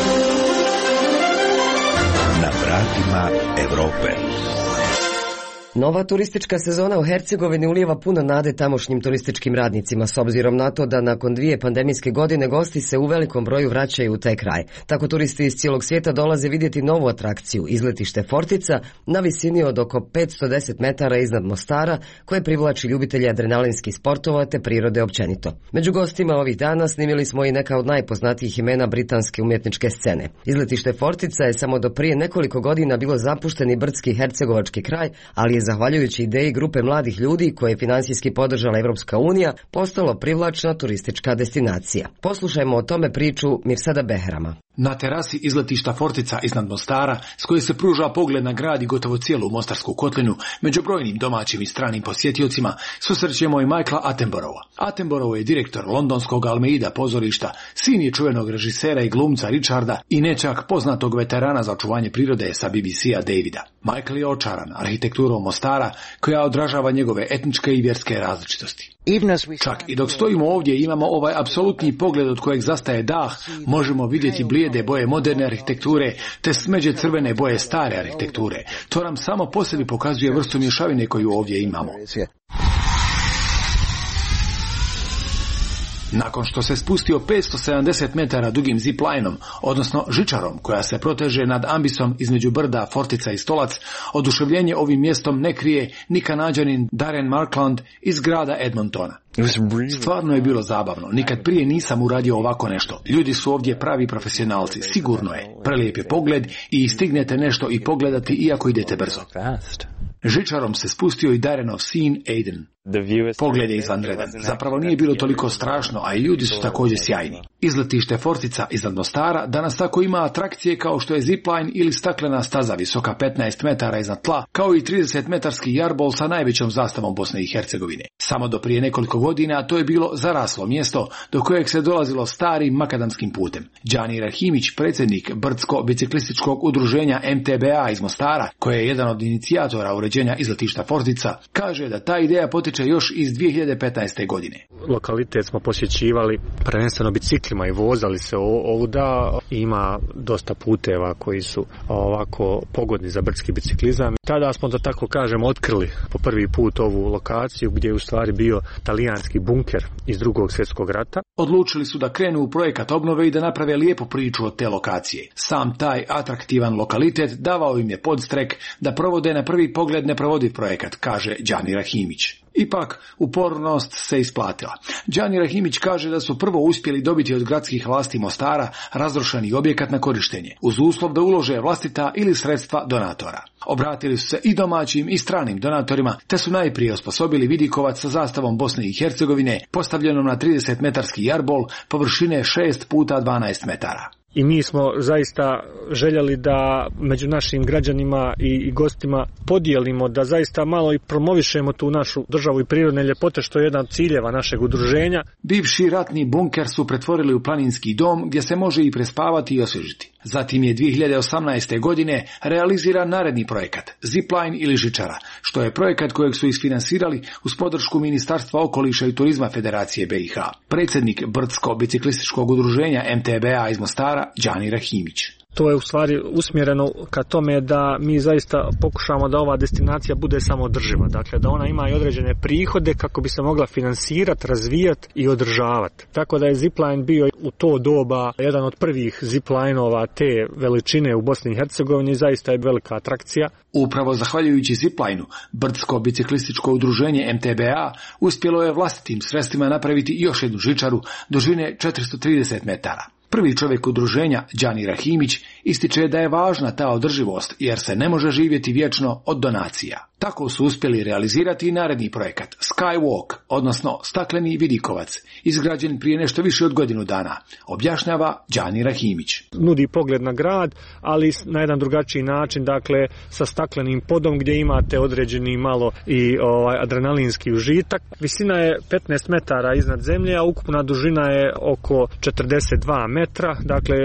Na vratima Evrope. Nova turistička sezona u Hercegovini ulijeva puno nade tamošnjim turističkim radnicima, s obzirom na to da nakon 2 pandemijske godine gosti se u velikom broju vraćaju u taj kraj. Tako turisti iz cijelog svijeta dolaze vidjeti novu atrakciju, izletište Fortica, na visini od oko 510 metara iznad Mostara, koje privlači ljubitelje adrenalinskih sportova te prirode općenito. Među gostima ovih dana snimili smo i neka od najpoznatijih imena britanske umjetničke scene. Izletište Fortica je samo do prije nekoliko godina bilo zapušteni brdski hercegovački kraj, ali je zahvaljujući ideji grupe mladih ljudi koje je financijski podržala Evropska unija, postalo privlačna turistička destinacija. Poslušajmo o tome priču Mirsada Behrama. Na terasi izletišta Fortica iznad Mostara, s koje se pruža pogled na grad i gotovo cijelu Mostarsku kotlinu, među brojnim domaćim i stranim posjetiocima, susrećemo i Michaela Attenborougha. Attenborough je direktor londonskog Almeida pozorišta, sin je čuvenog režisera i glumca Richarda i nečak poznatog veterana za očuvanje prirode sa BBC-a Davida. Michael je očaran arhitekturom Mostara, koja odražava njegove etničke i vjerske različitosti. Čak i dok stojimo ovdje imamo ovaj apsolutni pogled od kojeg zastaje dah, možemo vidjeti blijede boje moderne arhitekture te smeđe crvene boje stare arhitekture. To nam samo po sebi pokazuje vrstu mješavine koju ovdje imamo. Nakon što se spustio 570 metara dugim ziplinom, odnosno žičarom koja se proteže nad ambisom između brda Fortica i Stolac, oduševljenje ovim mjestom ne krije ni Kanađanin Darren Markland iz grada Edmontona. Stvarno je bilo zabavno, nikad prije nisam uradio ovako nešto. Ljudi su ovdje pravi profesionalci, sigurno je. Prelijep je pogled i stignete nešto i pogledati iako idete brzo. Žičarom se spustio i Darrenov sin Aiden. Pogled je izvanredan. Zapravo nije bilo toliko strašno, a i ljudi su također sjajni. Izletište Fortica iznad Mostara danas tako ima atrakcije kao što je zipline ili staklena staza visoka 15 metara iznad tla, kao i 30-metarski jarbol sa najvećom zastavom Bosne i Hercegovine. Samo do prije nekoliko godina to je bilo zaraslo mjesto do kojeg se dolazilo starim makadamskim putem. Đani Rahimić, predsjednik brdsko-biciklističkog udruženja MTBA iz Mostara, koji je jedan od inicijatora uređenja izletišta Fortica, kaže da ta ideja potiče još iz 2015. godine. Lokalitet smo posjećivali prvenstveno biciklima i vozali se ovuda. Ima dosta puteva koji su ovako pogodni za brdski biciklizam. Tada smo, da tako kažem, otkrili po prvi put ovu lokaciju gdje je u stvari bio talijanski bunker iz Drugog svjetskog rata. Odlučili su da krenu u projekat obnove i da naprave lijepu priču od te lokacije. Sam taj atraktivan lokalitet davao im je podstrek da provode na prvi pogled neprovodiv projekat, kaže Đani Rahimić. Ipak, upornost se isplatila. Đani Rahimić kaže da su prvo uspjeli dobiti od gradskih vlasti Mostara razrušeni objekat na korištenje, uz uslov da ulože vlastita ili sredstva donatora. Obratili su se i domaćim i stranim donatorima, te su najprije osposobili vidikovac sa zastavom Bosne i Hercegovine, postavljenom na 30-metarski jarbol površine 6 puta 12 metara. I mi smo zaista željeli da među našim građanima i gostima podijelimo, da zaista malo i promovišemo tu našu državu i prirodne ljepote, što je jedan od ciljeva našeg udruženja. Bivši ratni bunker su pretvorili u planinski dom gdje se može i prespavati i osvježiti. Zatim je 2018. godine realiziran naredni projekat, Zipline ili žičara, što je projekat kojeg su isfinansirali uz podršku Ministarstva okoliša i turizma Federacije BiH. Predsjednik Brdsko-biciklističkog udruženja MTBA iz Mostara, Đani Rahimić. To je u stvari usmjereno ka tome da mi zaista pokušamo da ova destinacija bude samoodrživa. Dakle, da ona ima i određene prihode kako bi se mogla finansirati, razvijati i održavati. Tako da je zipline bio u to doba jedan od prvih ziplineova te veličine u Bosni i Hercegovini, zaista je velika atrakcija. Upravo zahvaljujući ziplineu, Brdsko-biciklističko udruženje MTBA uspjelo je vlastitim sredstvima napraviti još jednu žičaru dužine 430 metara. Prvi čovjek udruženja, Đani Rahimić, ističe da je važna ta održivost jer se ne može živjeti vječno od donacija. Tako su uspjeli realizirati i naredni projekat Skywalk, odnosno stakleni vidikovac, izgrađen prije nešto više od godinu dana, objašnjava Đani Rahimić. Nudi pogled na grad, ali na jedan drugačiji način, dakle sa staklenim podom gdje imate određeni malo i adrenalinski užitak. Visina je 15 metara iznad zemlje, a ukupna dužina je oko 42 metra, dakle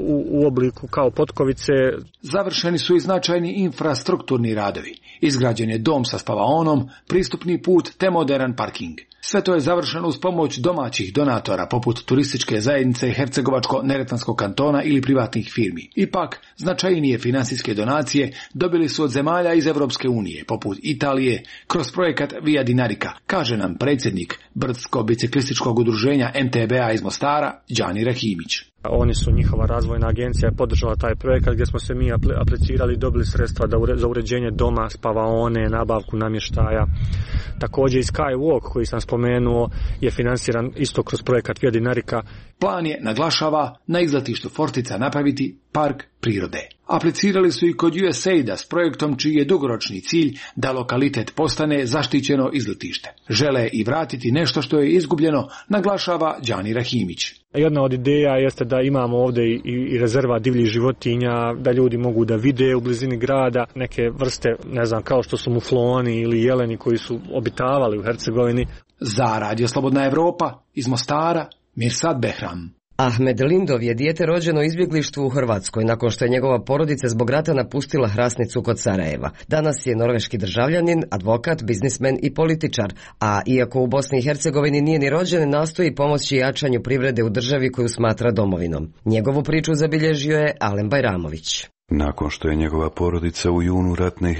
u obliku kao potkovice. Završeni su i značajni infrastrukturni radovi. Izgrađen je dom sa spavaonom, pristupni put te modern parking. Sve to je završeno uz pomoć domaćih donatora poput turističke zajednice Hercegovačko-Neretvanskog kantona ili privatnih firmi. Ipak, značajnije financijske donacije dobili su od zemalja iz Europske unije, poput Italije, kroz projekat Via Dinarica, kaže nam predsjednik Brdsko-biciklističkog udruženja MTBA iz Mostara, Đani Rahimić. Oni su, njihova razvojna agencija je podržala taj projekat gdje smo se mi aplicirali i dobili sredstva za uređenje doma, spavaone, nabavku namještaja. Također i Skywalk koji sam spomenuo je finansiran isto kroz projekat Via Dinarica. Plan je, naglašava, na izletištu Fortica napraviti park prirode. Aplicirali su i kod USAID-a s projektom čiji je dugoročni cilj da lokalitet postane zaštićeno izletište. Žele i vratiti nešto što je izgubljeno, naglašava Đani Rahimić. Jedna od ideja jeste da imamo ovdje i rezervat divljih životinja, da ljudi mogu da vide u blizini grada neke vrste, ne znam, kao što su mufloni ili jeleni koji su obitavali u Hercegovini. Za Radio Slobodna Evropa iz Mostara, Mirsad Behram. Ahmed Lindov je dijete rođeno u izbjeglištvu u Hrvatskoj nakon što je njegova porodica zbog rata napustila Hrasnicu kod Sarajeva. Danas je norveški državljanin, advokat, biznismen i političar, a iako u Bosni i Hercegovini nije ni rođen, nastoji pomoći jačanju privrede u državi koju smatra domovinom. Njegovu priču zabilježio je Alen Bajramović. Nakon što je njegova porodica u junu ratne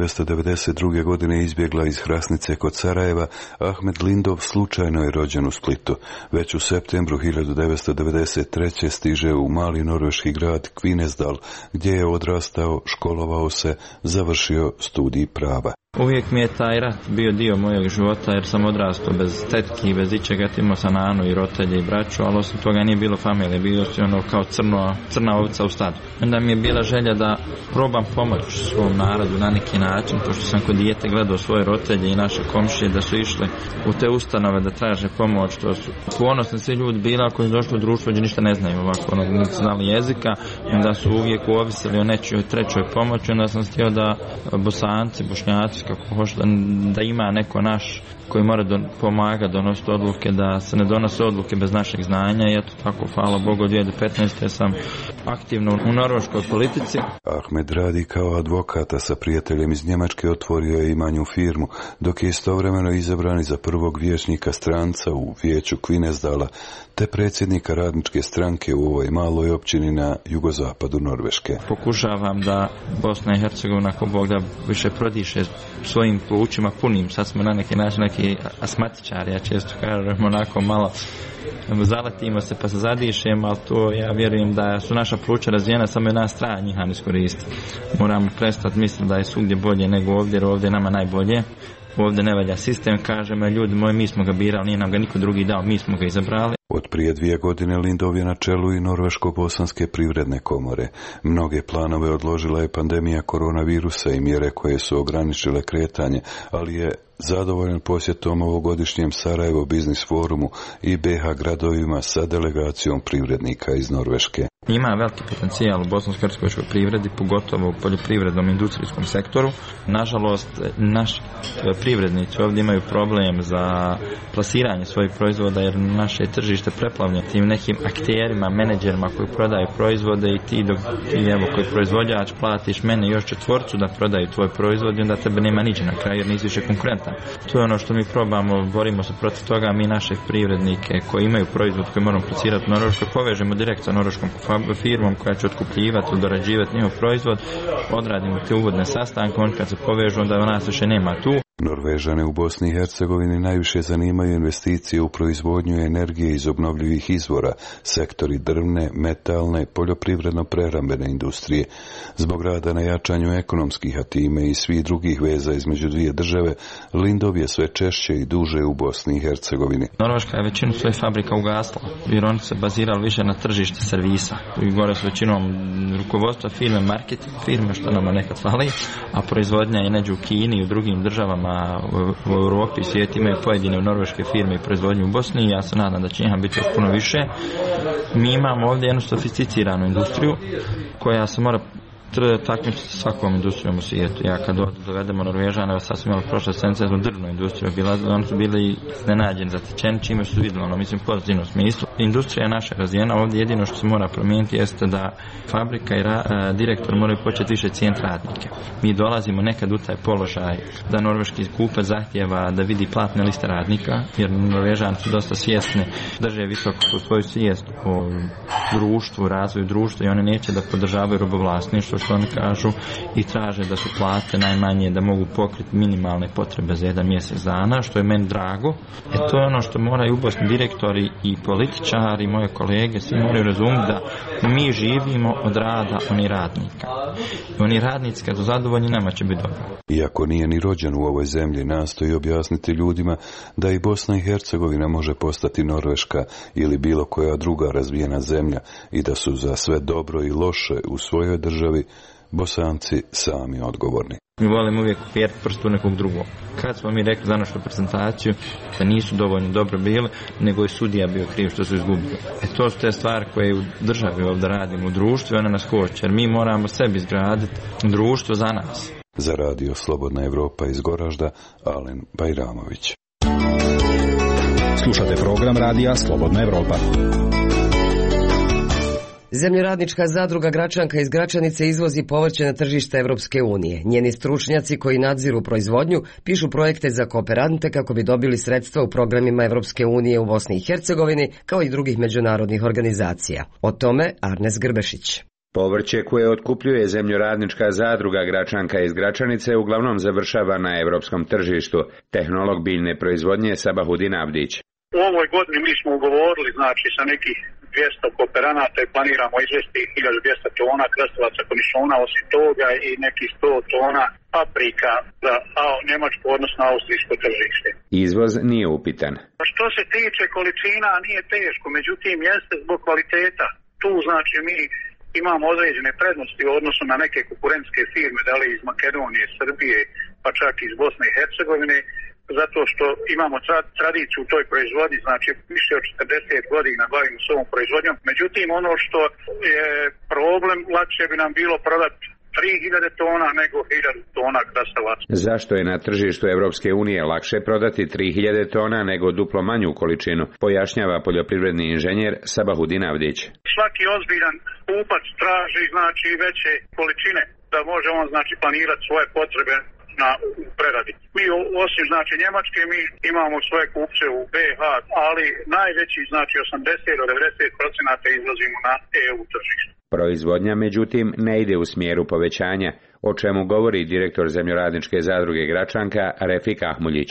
1992. godine izbjegla iz Hrasnice kod Sarajeva, Ahmed Lindov slučajno je rođen u Splitu. Već u septembru 1993. stiže u mali norveški grad Kvinesdal, gdje je odrastao, školovao se, završio studij prava. Uvijek mi je taj rat bio dio mojeg života jer sam odrastao bez tetki i bez ičega, imao sam nanu i roditelje i braću, ali osim toga nije bilo familije, bio si ono kao crna ovca u stadu. Onda mi je bila želja da probam pomoći svom narodu na neki način, pošto sam kod dijete gledao svoje roditelje i naše komšije da su išle u te ustanove da traže pomoć. To su ponosni svi ljudi bila koji su došli u društvo gdje ništa ne znaju ovako, nisu znali jezika, onda su uvijek ovisili o nečijoj trećoj pomoći, onda sam htio da Bosanci, Bošnjaci, kako hoće, da ima neko naš koji mora pomaga donositi odluke, da se ne donose odluke bez našeg znanja i eto tako, hvala Bogu, 2015. sam aktivno u norveškoj politici. Ahmed radi kao advokata, sa prijateljem iz Njemačke otvorio je i manju firmu, dok je istovremeno izabran za prvog vijećnika stranca u vijeću Kvinesdala, te predsjednika radničke stranke u ovoj maloj općini na jugozapadu Norveške. Pokušavam da Bosna i Hercegovina, ako Bog da, više prodiše svojim plućima punim. Sad smo na neki način neki asmatičari, ja često kažem, onako malo zaletimo se pa se zadišemo, ali to ja vjerujem da su naša pluća razvijena, samo je nas traja njih ne iskoristi. Moramo prestati misliti da je svugdje bolje nego ovdje, jer ovdje nama najbolje. ovdje ne valja sistem, kažemo ljudi moji, mi smo ga birali, nije nam ga niko drugi dao, mi smo ga izabrali. Od prije 2 godine Lindov je na čelu i Norveško-bosanske privredne komore. Mnoge planove odložila je pandemija koronavirusa i mjere koje su ograničile kretanje, ali je zadovoljan posjetom ovogodišnjem Sarajevo Biznis forumu i BH gradovima sa delegacijom privrednika iz Norveške. Ima veliki potencijal u bosansko-hercegovačkoj privredi, pogotovo u poljoprivrednom industrijskom sektoru. Nažalost, naši privrednici ovdje imaju problem za plasiranje svojih proizvoda jer naše tržište preplavljeno tim nekim akterima, menadžerima koji prodaju proizvode i ti koji proizvođač platiš mene još 4 da prodaju tvoj proizvod i onda tebe nema niđe na kraju jer nisi više konkurentan. To je ono što mi probamo, borimo se protiv toga, mi naše privrednike koji imaju proizvod koji moramo plasirati u Norveškoj povežemo direkt sa norveškom firmom koja će otkupljivati, dorađivati njihov proizvod, odradimo te uvodne sastanke, on kad se povežu onda nas više nema tu. Norvežane u Bosni i Hercegovini najviše zanimaju investicije u proizvodnju energije iz obnovljivih izvora, sektori drvne, metalne, poljoprivredno-prehrambene industrije. Zbog rada na jačanju ekonomskih, a time i svih drugih veza između dvije države, Lindov je sve češće i duže u Bosni i Hercegovini. Norveška je većinu svojih fabrika ugasla, jer oni se bazirali više na tržište servisa. I gore su većinom rukovodstva firme, marketing firme, što nam nekad fali, a proizvodnja je neđe u Kini i u drugim državama u Europi i svijetu imaju pojedine norveške firme i proizvodnju u Bosni i ja se nadam da će njih biti puno više. Mi imamo ovdje jednu sofisticiranu industriju koja se mora takmičiti sa svakom industrijom u svijetu. Ja kad dovedemo Norvežane, sad smo imali prošle sedmice drvnu industriju, oni su bili iznenađeni, zatečeni čime su vidjeli, mislim pozitivnom smislu. Industrija je naša razvijena, ovdje jedino što se mora promijeniti jeste da fabrika i direktor moraju početi više cijeniti radnike. Mi dolazimo nekad u taj položaj da norveški kupac zahtjeva da vidi platne liste radnika, jer Norvežani su dosta svjesni, drže visoko svoju svijest o društvu, razvoju društva i oni neće da podržavaju robovlasništvo, što oni kažu, i traže da su plate najmanje da mogu pokriti minimalne potrebe za 1 mjesec dana, što je meni drago. To je ono što moraju u Bosni direktori i političari, moje kolege, svi moraju razumjeti da mi živimo od rada oni radnika. I oni radnici kad su zadovoljni nama će biti dobro. Iako nije ni rođen u ovoj zemlji, nastoji objasniti ljudima da i Bosna i Hercegovina može postati Norveška ili bilo koja druga razvijena zemlja i da su za sve dobro i loše u svojoj državi Bosanci sami odgovorni. Mi volimo uvijek upjeriti prst u nekog drugog. Kad smo mi rekli za našu prezentaciju da nisu dovoljno dobro bili, nego je sudija bio kriv što su izgubili. To su te stvari koje u državi ovdje radimo, u društvu, one nas koče, jer mi moramo sebi izgraditi društvo za nas. Za radio Slobodna Evropa iz Goražda, Alen Bajramović. Slušate program radija Slobodna Evropa. Zemljoradnička zadruga Gračanka iz Gračanice izvozi povrće na tržište Evropske unije. Njeni stručnjaci koji nadziru proizvodnju pišu projekte za kooperante kako bi dobili sredstva u programima Evropske unije u Bosni i Hercegovini kao i drugih međunarodnih organizacija. O tome Arnes Grbešić. Povrće koje otkupljuje zemljoradnička zadruga Gračanka iz Gračanice uglavnom završava na evropskom tržištu. Tehnolog biljne proizvodnje Sabahudin Avdić. U ovoj godini mi smo ugovorili sa nekih 200 kooperanata i planiramo izvesti 1200 tona krastavaca konišona, osim toga i nekih 100 tona paprika za njemačko, odnosno austrijsko tržište. Izvoz nije upitan. Što se tiče količina nije teško, međutim jeste zbog kvaliteta. Tu mi imamo određene prednosti u odnosu na neke konkurentske firme, da li iz Makedonije, Srbije, pa čak iz Bosne i Hercegovine, zato što imamo tradiciju u toj proizvodnji, više od 40 godina bavimo s ovom proizvodnjom. Međutim, ono što je problem, lakše bi nam bilo prodati 3000 tona nego 1000 tona krastavaca. Zašto je na tržištu Evropske unije lakše prodati 3000 tona nego duplo manju količinu, pojašnjava poljoprivredni inženjer Sabahudin Avdić. Svaki ozbiljan kupac traži veće količine da može on planirati svoje potrebe na preradi. Mi osim Njemačke mi imamo svoje kupce u BH, ali najveći 80 do 90% izvozimo na EU tržište. Proizvodnja međutim ne ide u smjeru povećanja, o čemu govori direktor zemljoradničke zadruge Gračanka Refik Ahmuljić.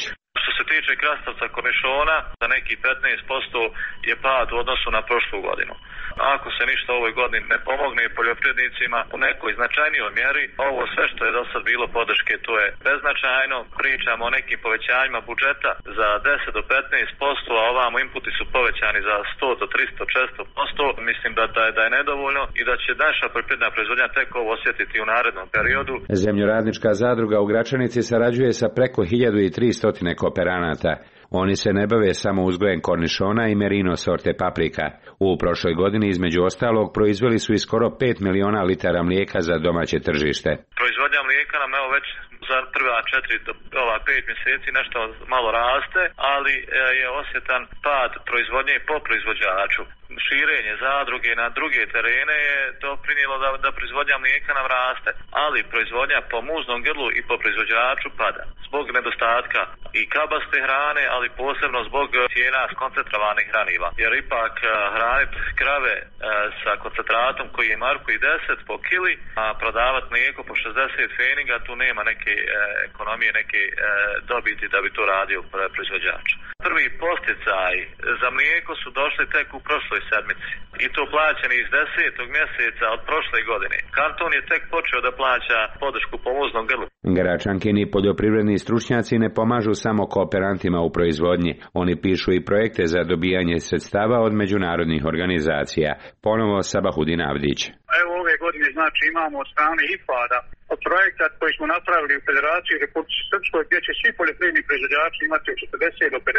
Što se tiče krastavca kornišona, za neki 15% je pad u odnosu na prošlu godinu. Ako se ništa ovoj godini ne pomogne poljoprivrednicima u nekoj značajnijoj mjeri, ovo sve što je do sad bilo podrške, to je beznačajno. Pričamo o nekim povećanjima budžeta za 10 do 15%, a ovamo inputi su povećani za 100 do 300, 400%. Mislim da je nedovoljno i da će naša poljoprivredna proizvodnja tek ovo osjetiti u narednom periodu. Zemljoradnička zadruga u Gračanici sarađuje sa preko 1300 kooperanata. Oni se ne bave samo uzgojem kornišona i merino sorte paprika. U prošloj godini između ostalog proizveli su i skoro 5 miliona litara mlijeka za domaće tržište. Proizvodnja mlijeka nam evo već za prva 4 do 5 mjeseci nešto malo raste, ali je osjetan pad proizvodnje po proizvođaču. Širenje zadruge na druge terene je doprinijelo da proizvodnja mlijeka nam raste, ali proizvodnja po muznom grlu i po proizvođaču pada zbog nedostatka i kabaste hrane, ali posebno zbog cijena koncentrovanih hraniva. Jer ipak hraniti krave sa koncentratom koji je marku i 10 po kili, a prodavati mlijeko po 60 pfeniga, tu nema neke ekonomije, neke dobiti da bi to radio proizvođač. Prvi posticaj za mlijeko su došli tek u prošloj sedmici i to plaćeni iz 10. mjeseca od prošle godine. Kanton je tek počeo da plaća podršku po muznom grlu. Gračankini poljoprivredni stručnjaci ne pomažu samo kooperantima u proizvodnji. Oni pišu i projekte za dobijanje sredstava od međunarodnih organizacija. Ponovo Sabahudin Avdić. Evo ove godine znači imamo od strane IFAD-a projekat koji smo napravili u Federaciji Republike Srpskoj gdje će svi poljoprivredni proizvođači imati od 40 do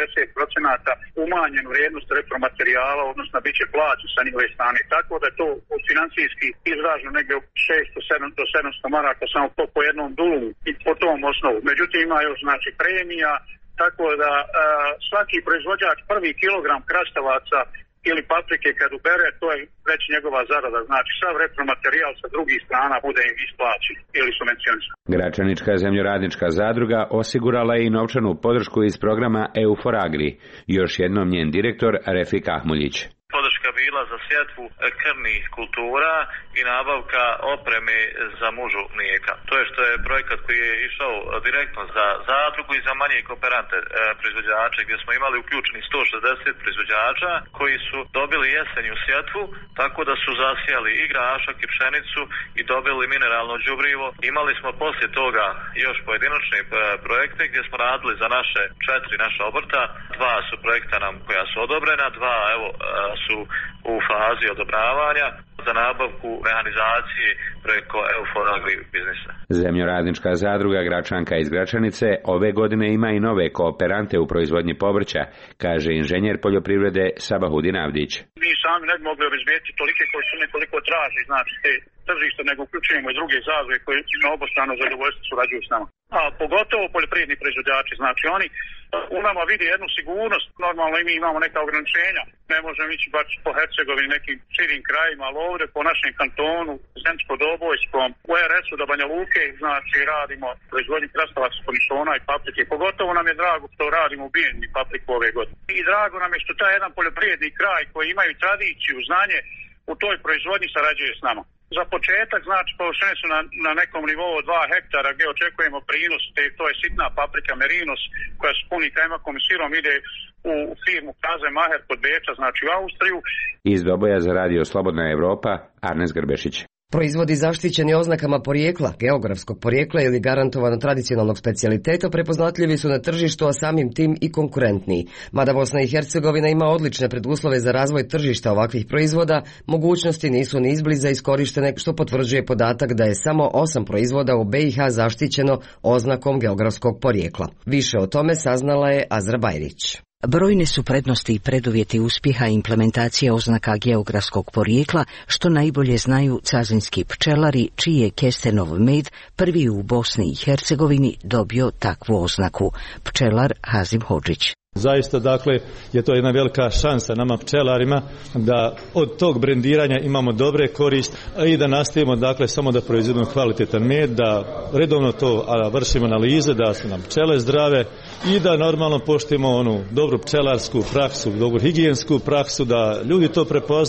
50% umanjenu vrijednost repromaterijala, odnosno bit će plaću sa njihove strane. Tako da to financijski izraženo negdje 600 do 700 maraka samo po jednom dulu i po tom osnovu. Međutim ima još znači premija, tako da svaki proizvođač prvi kilogram krastavaca ili paprike kad ubere, to je već njegova zarada. Znači sav repromaterijal sa drugih strana bude im isplaćen ili subvencionisan. Gračanička zemljoradnička zadruga osigurala je i novčanu podršku iz programa EU4Agri. Još jednom njen direktor Refik Ahmuljić. Podrška bila za sjetvu krvnih kultura i nabavka opreme za mužu mlijeka. To je što je projekat koji je išao direktno za zadrugu i za manje kooperante proizvođače, gdje smo imali uključeni 160 proizvođača koji su dobili jesenju sjetvu, tako da su zasijali i grašak i pšenicu i dobili mineralno đubrivo. Imali smo poslije toga još pojedinačne projekte gdje smo radili za naša obrta. 2 su projekta nam koja su odobrena, 2 evo su u fazi odobravanja za nabavku mehanizacije preko EU4Agri biznisa. Zemljoradnička zadruga Gračanka iz Gračanice ove godine ima i nove kooperante u proizvodnji povrća, kaže inženjer poljoprivrede Sabahudin Avdić. Mi sami ne bi mogli obezbijeti tolike koji su nekoliko traži, znači te tržište, nego uključujemo i druge zadruge koji na obostrano zadovoljstvo surađuju s nama. A pogotovo poljoprivredni proizvođači, znači oni u nama vidi jednu sigurnost, normalno i mi imamo neka ograničenja, ne možemo ići baš po Hercegovini, nekim širim krajima, ali ovdje po našem kantonu, Zemsko-Dobojskom, u RS-u do Banja Luke, znači radimo proizvodnji krastavaca, kornišona i paprike. Pogotovo nam je drago što radimo u biljni papriku ove godine. I drago nam je što taj jedan poljoprivredni kraj koji imaju tradiciju, znanje u toj proizvodnji sarađuje s nama. Za početak, znači, površine su na nekom nivou 2 hektara gdje očekujemo prinos, to je sitna paprika merinos koja se puni kajmakom i sirom, ide u firmu Kaze Maher kod Beča, znači u Austriju. Iz Doboja za radio Slobodna Evropa, Arnes Grbešić. Proizvodi zaštićeni oznakama porijekla, geografskog porijekla ili garantovano tradicionalnog specijaliteta prepoznatljivi su na tržištu, a samim tim i konkurentniji. Mada Bosna i Hercegovina ima odlične preduslove za razvoj tržišta ovakvih proizvoda, mogućnosti nisu ni izbliza iskorištene, što potvrđuje podatak da je samo 8 proizvoda u BiH zaštićeno oznakom geografskog porijekla. Više o tome saznala je Azra Bajrić. Brojne su prednosti i preduvjeti uspjeha implementacije oznaka geografskog porijekla, što najbolje znaju cazinski pčelari, čiji je kestenov med prvi u Bosni i Hercegovini dobio takvu oznaku. Pčelar Hazim Hodžić. Zaista, dakle, je to jedna velika šansa nama pčelarima da od tog brendiranja imamo dobre korist i da nastavimo, dakle, samo da proizvodimo kvalitetan med, da redovno to vršimo analize, da su nam pčele zdrave i da normalno poštujemo onu dobru pčelarsku praksu, dobru higijensku praksu, da ljudi to prepoznaju.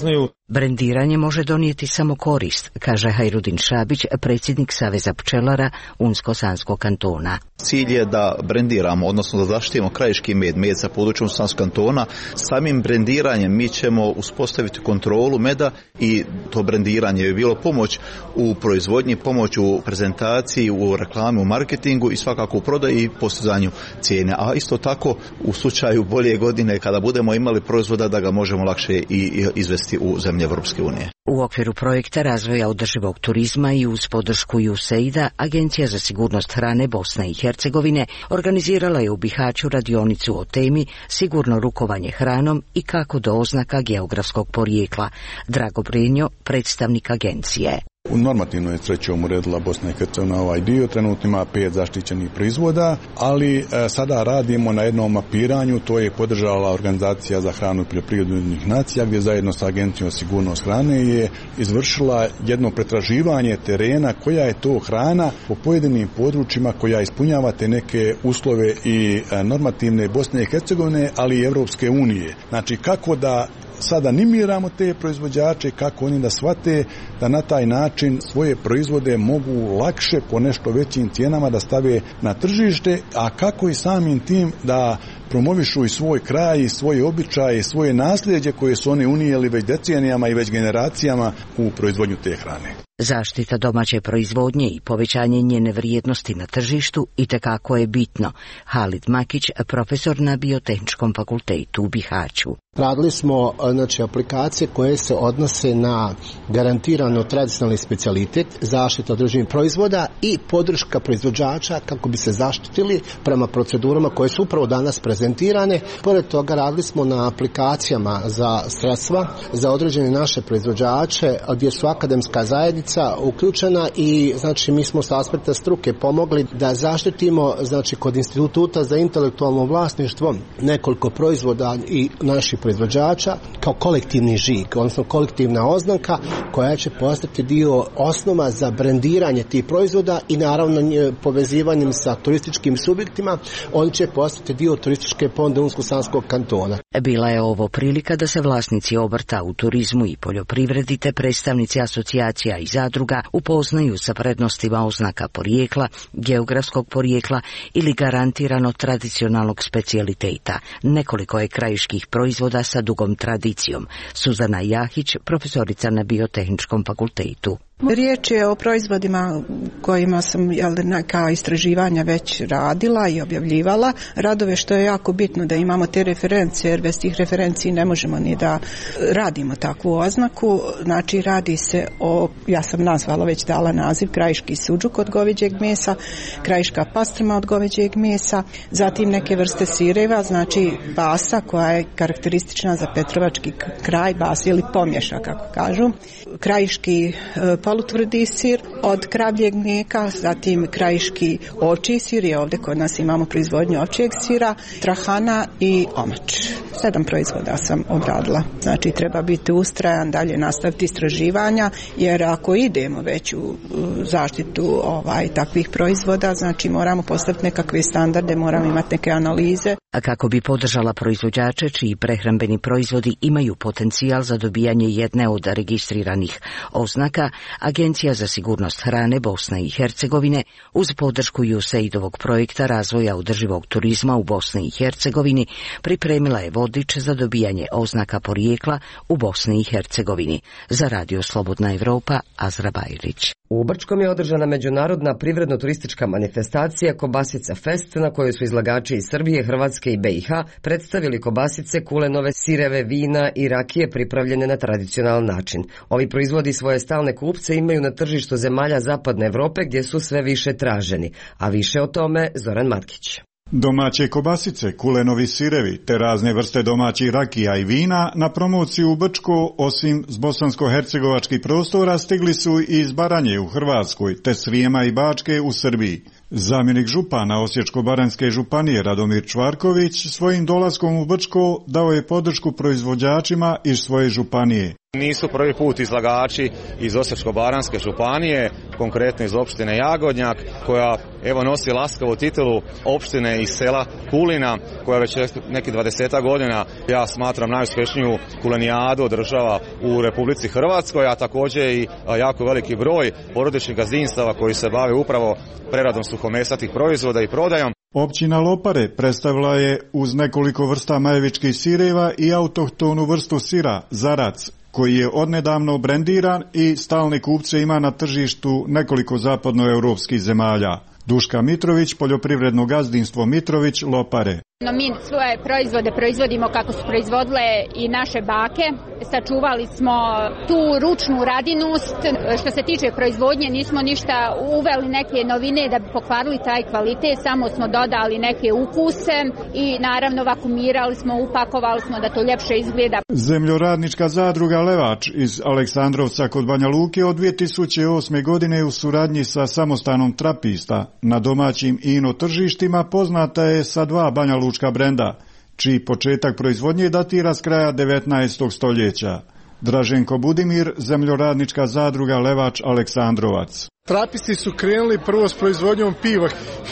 Brendiranje može donijeti samo korist, kaže Hajrudin Šabić, predsjednik Saveza pčelara Unsko-Sanskog kantona. Cilj je da brendiramo, odnosno da zaštitimo krajiški med sa područja Unsko-Sanskog kantona. Samim brendiranjem mi ćemo uspostaviti kontrolu meda i to brendiranje je bilo pomoć u proizvodnji, pomoć u prezentaciji, u reklami, u marketingu i svakako u prodaji i postizanju cijene. A isto tako u slučaju bolje godine kada budemo imali proizvoda da ga možemo lakše i izvesti u zemlje Europske unije. U okviru projekta razvoja održivog turizma i uz podršku USAID-a, Agencija za sigurnost hrane Bosne i Hercegovine organizirala je u Bihaću radionicu o temi sigurno rukovanje hranom i kako do oznaka geografskog porijekla. Drago Brenjo, predstavnik agencije. U normativnoj trećom uredila Bosna i Hercegovina ovaj dio, trenutno ima 5 zaštićenih proizvoda, ali sada radimo na jednom mapiranju, to je podržala Organizacija za hranu i poljoprivredu Ujedinjenih nacija, gdje zajedno sa Agencijom za sigurnost hrane je izvršila jedno pretraživanje terena koja je to hrana po pojedinim područjima koja ispunjava te neke uslove i normativne Bosne i Hercegovine, ali i Europske unije. Znači kako da sada animiramo te proizvođače, kako oni da shvate da na taj način svoje proizvode mogu lakše po nešto većim cijenama da stave na tržište, a kako i samim tim da promovišu i svoj kraj, i svoje običaje, i svoje nasljeđe koje su oni unijeli već decenijama i već generacijama u proizvodnju te hrane. Zaštita domaće proizvodnje i povećanje njene vrijednosti na tržištu itekako je bitno. Halid Makić, profesor na Biotehničkom fakultetu u Bihaću. Radili smo aplikacije koje se odnose na garantirano tradicionalni specijalitet, zaštita održivih proizvoda i podrška proizvođača kako bi se zaštitili prema procedurama koje su upravo danas prezentirane. Pored toga radili smo na aplikacijama za sredstva za određene naše proizvođače gdje su akademska zajednica uključena i mi smo sa aspekta struke pomogli da zaštitimo kod Instituta za intelektualno vlasništvo nekoliko proizvoda i naših proizvođača kao kolektivni žig, odnosno kolektivna oznaka koja će postati dio osnova za brendiranje tih proizvoda i naravno povezivanjem sa turističkim subjektima oni će postati dio turističke ponude Unsko-Sanskog kantona. Bila je ovo prilika da se vlasnici obrta u turizmu i poljoprivredi te predstavnici asocijacija i zadruga upoznaju sa prednostima oznaka porijekla, geografskog porijekla ili garantirano tradicionalnog specijaliteta. Nekoliko je krajiških proizvoda sa dugom tradicijom. Suzana Jahić, profesorica na Biotehničkom fakultetu. Riječ je o proizvodima kojima sam kao istraživanja već radila i objavljivala radove, što je jako bitno da imamo te referencije, jer bez tih referenciji ne možemo ni da radimo takvu oznaku. Znači radi se o, ja sam nazvala, već dala naziv, krajiški suđuk od goveđeg mesa, krajiška pastrma od goveđeg mesa, zatim neke vrste sireva, znači basa koja je karakteristična za Petrovački kraj, basa ili pomješa kako kažu, krajiški polutvrdi sir od kravljeg mlijeka, zatim krajiški ovčji sir, je ovdje kod nas imamo proizvodnju ovčjeg sira, trahana i omač. 7 proizvoda sam obradila. Znači treba biti ustrajan, dalje nastaviti istraživanja, jer ako idemo već u zaštitu takvih proizvoda, znači moramo postaviti nekakve standarde, moramo imati neke analize. A kako bi podržala proizvođače čiji prehrambeni proizvodi imaju potencijal za dobijanje jedne od registriranih oznaka, Agencija za sigurnost hrane Bosne i Hercegovine uz podršku USAID-ovog projekta razvoja održivog turizma u Bosni i Hercegovini pripremila je vodič za dobijanje oznaka porijekla u Bosni i Hercegovini. Za Radio Slobodna Evropa, Azra Bajrić. U Brčkom je održana međunarodna privredno-turistička manifestacija Kobasica Fest, na kojoj su izlagači iz Srbije, Hrvatske i BiH predstavili kobasice, kulenove, sireve, vina i rakije pripravljene na tradicionalan način. Ovi proizvodi svoje stalne kupce imaju na tržištu zemalja Zapadne Evrope gdje su sve više traženi, a više o tome Zoran Matkić. Domaće kobasice, kulenovi sirevi te razne vrste domaćih rakija i vina na promociju u Brčko, osim s bosansko-hercegovačkih prostora, stigli su i iz Baranje u Hrvatskoj te Srijema i Bačke u Srbiji. Zamjenik župana Osječko-baranjske županije Radomir Čvarković svojim dolaskom u Brčko dao je podršku proizvođačima iz svoje županije. Nisu prvi put izlagači iz Osječko-baranjske županije, konkretno iz opštine Jagodnjak, koja evo nosi laskavu titulu opštine iz sela Kulina, koja već neki 20 godina, ja smatram, najuspješniju kulenijadu održava u Republici Hrvatskoj, a također i jako veliki broj porodičnih gazdinstava koji se bave upravo preradom suhomesnatih proizvoda i prodajom. Općina Lopare predstavila je uz nekoliko vrsta majevičkih sireva i autohtonu vrstu sira Zarac, koji je odnedavno brendiran i stalne kupce ima na tržištu nekoliko zapadnoevropskih zemalja. Duška Mitrović, poljoprivredno gazdinstvo Mitrović, Lopare. Mi svoje proizvode proizvodimo kako su proizvodile i naše bake. Sačuvali smo tu ručnu radinost. Što se tiče proizvodnje, nismo ništa uveli neke novine da bi pokvarili taj kvalitet, samo smo dodali neke ukuse i naravno vakumirali smo, upakovali smo da to ljepše izgleda. Zemljoradnička zadruga Levač iz Aleksandrovca kod Banja Luke od 2008. godine u suradnji sa samostanom Trapista na domaćim ino tržištima poznata je sa 2 banjalučka brenda, čiji početak proizvodnje datira s kraja 19. stoljeća. Draženko Budimir, zemljoradnička zadruga Levač Aleksandrovac. Trapisti su krenuli prvo s proizvodnjom piva.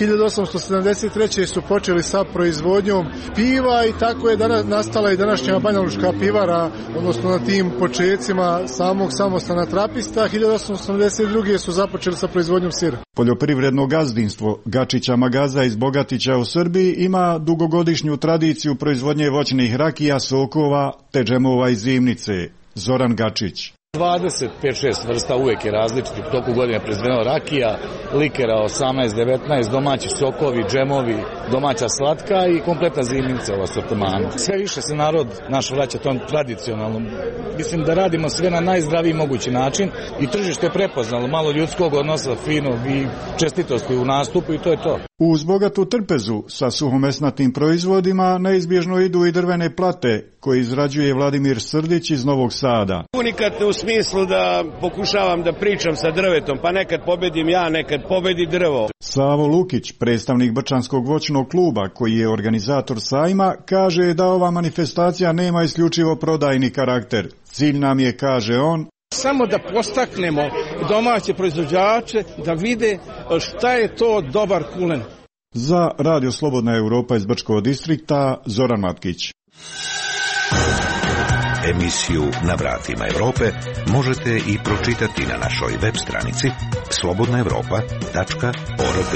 1873. su počeli sa proizvodnjom piva i tako je nastala i današnja banjalučka pivara, odnosno na tim počecima samog samostana Trapista. 1882. su započeli sa proizvodnjom sira. Poljoprivredno gazdinstvo Gačića Magaza iz Bogatića u Srbiji ima dugogodišnju tradiciju proizvodnje voćnih rakija, sokova te džemova iz zimnice. Zoran Gačić. 25-6 vrsta uvijek je različitih u toku godine proizvedeno rakija, likera 18-19, domaći sokovi, džemovi, domaća slatka i kompletna zimnica u asortimanu. Sve više se narod naš vraća tom tradicionalnom. Mislim da radimo sve na najzdraviji mogući način i tržište je prepoznalo malo ljudskog odnosa, finog i čestitosti u nastupu i to je to. Uz bogatu trpezu sa suhomesnatim proizvodima neizbježno idu i drvene plate koje izrađuje Vladimir Srdić iz Novog Sada. Unikatno u smislu da pokušavam da pričam sa drvetom, pa nekad pobedim ja, nekad pobedi drvo. Savo Lukić, predstavnik Brčanskog voćnog kluba koji je organizator sajma, kaže da ova manifestacija nema isključivo prodajni karakter. Cilj nam je, kaže on, samo da postaknemo domaće proizvođače da vide šta je to dobar kulen. Za Radio Slobodna Europa iz Brčkog distrikta, Zoran Matkić. Emisiju Na vratima Europe možete i pročitati na našoj web stranici slobodnaevropa.org.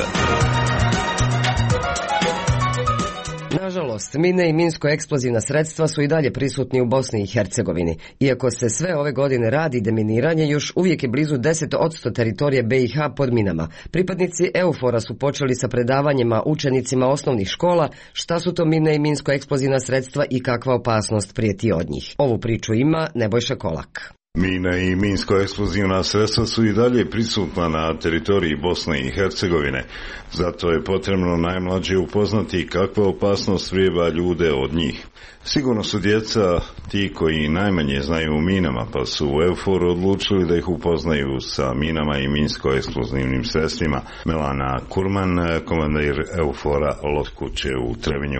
Nažalost, mine i minsko-eksplozivna sredstva su i dalje prisutni u Bosni i Hercegovini. Iako se sve ove godine radi deminiranje, još uvijek je blizu 10% teritorije BiH pod minama. Pripadnici EUFOR-a su počeli sa predavanjima učenicima osnovnih škola šta su to mine i minsko-eksplozivna sredstva i kakva opasnost prijeti od njih. Ovu priču ima Nebojša Kolak. Mina i minsko-eksplozivna sredstva su i dalje prisutna na teritoriji Bosne i Hercegovine, zato je potrebno najmlađe upoznati kakva opasnost vrijeba ljude od njih. Sigurno su djeca ti koji najmanje znaju o minama, pa su u EUFOR odlučili da ih upoznaju sa minama i minsko-eksplozivnim sredstvima. Melana Kurman, komandir EUFOR-a Lotkuće u Trebinju.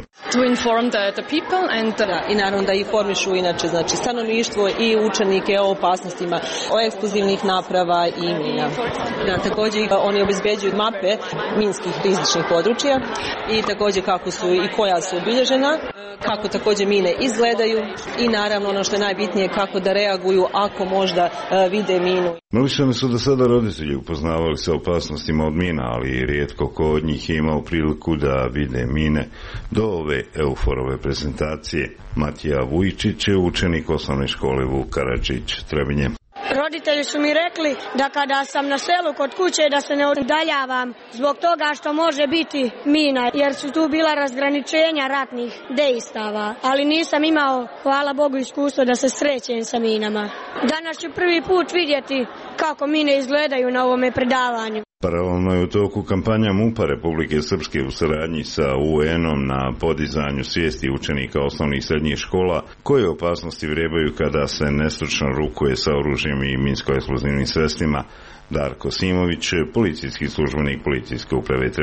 I naravno da informišu inače, znači stanovništvo i učenike o opasnostima, o eksplozivnih naprava i mina. Da, također oni obezbeđuju mape minskih rizičnih područja i također kako su i koja su obilježena, kako također mine izgledaju i naravno ono što je najbitnije kako da reaguju ako možda vide minu. Mališani su do sada roditelji upoznavali sa opasnostima od mina, ali rijetko ko od njih je imao priliku da vide mine. Do ove EUFOR-ove prezentacije Matija Vujčić je učenik osnovne škole Vuk Karadžić, Trebinje. Roditelji su mi rekli da kada sam na selu kod kuće da se ne udaljavam zbog toga što može biti mina, jer su tu bila razgraničenja ratnih dejstava, ali nisam imao, hvala Bogu, iskustvo da se srećem sa minama. Danas ću prvi put vidjeti kako mine izgledaju na ovome predavanju. Paralelno je u toku kampanja MUP-a Republike Srpske u saradnji sa UN-om na podizanju svijesti učenika osnovnih i srednjih škola koje opasnosti vrebaju kada se nestručno rukuje sa oružjem i minsko-eksplozivnim sredstvima. Darko Simović, policijski službenik Policijske uprave Trebinje.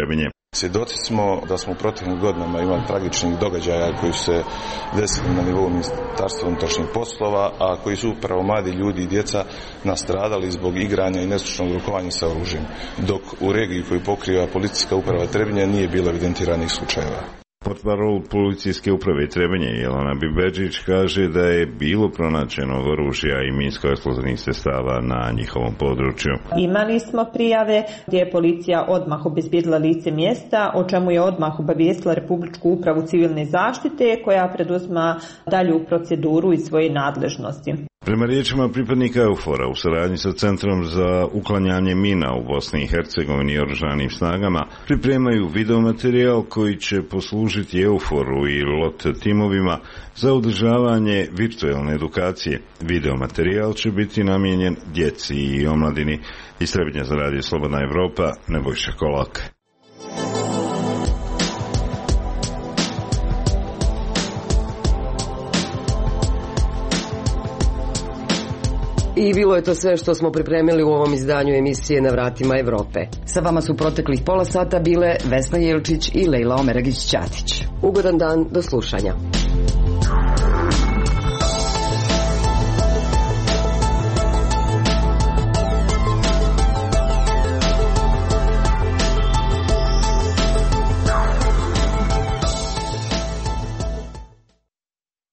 Svjedoci smo da smo u proteklim godinama imali tragičnih događaja koji su se desili na nivou Ministarstva unutrašnjih poslova, a koji su upravo mladi ljudi i djeca nastradali zbog igranja i nestručnog rukovanja sa oružjem, dok u regiji koju pokriva policijska uprava Trebinje nije bilo evidentiranih slučajeva. Portparol policijske uprave Trebinje Jelena Bibeđić kaže da je bilo pronađenog oružja i minsko-eksplozivnih sredstava na njihovom području. Imali smo prijave gdje je policija odmah obezbijedila lice mjesta, o čemu je odmah obavijestila Republičku upravu civilne zaštite koja preduzima dalju proceduru iz svoje nadležnosti. Prema riječima pripadnika EUFOR-a u saradnji sa Centrom za uklanjanje mina u Bosni i Hercegovini i oružanim snagama pripremaju videomaterijal koji će poslužiti EUFOR-u i LOT timovima za održavanje virtualne edukacije. Videomaterijal će biti namijenjen djeci i omladini. Iz Trebinja za Radio Slobodna Evropa, Nebojša Kolak. I bilo je to sve što smo pripremili u ovom izdanju emisije Na vratima Evrope. Sa vama su proteklih pola sata bile Vesna Jelčić i Lejla Omeragić-Ćatić. Ugodan dan, do slušanja.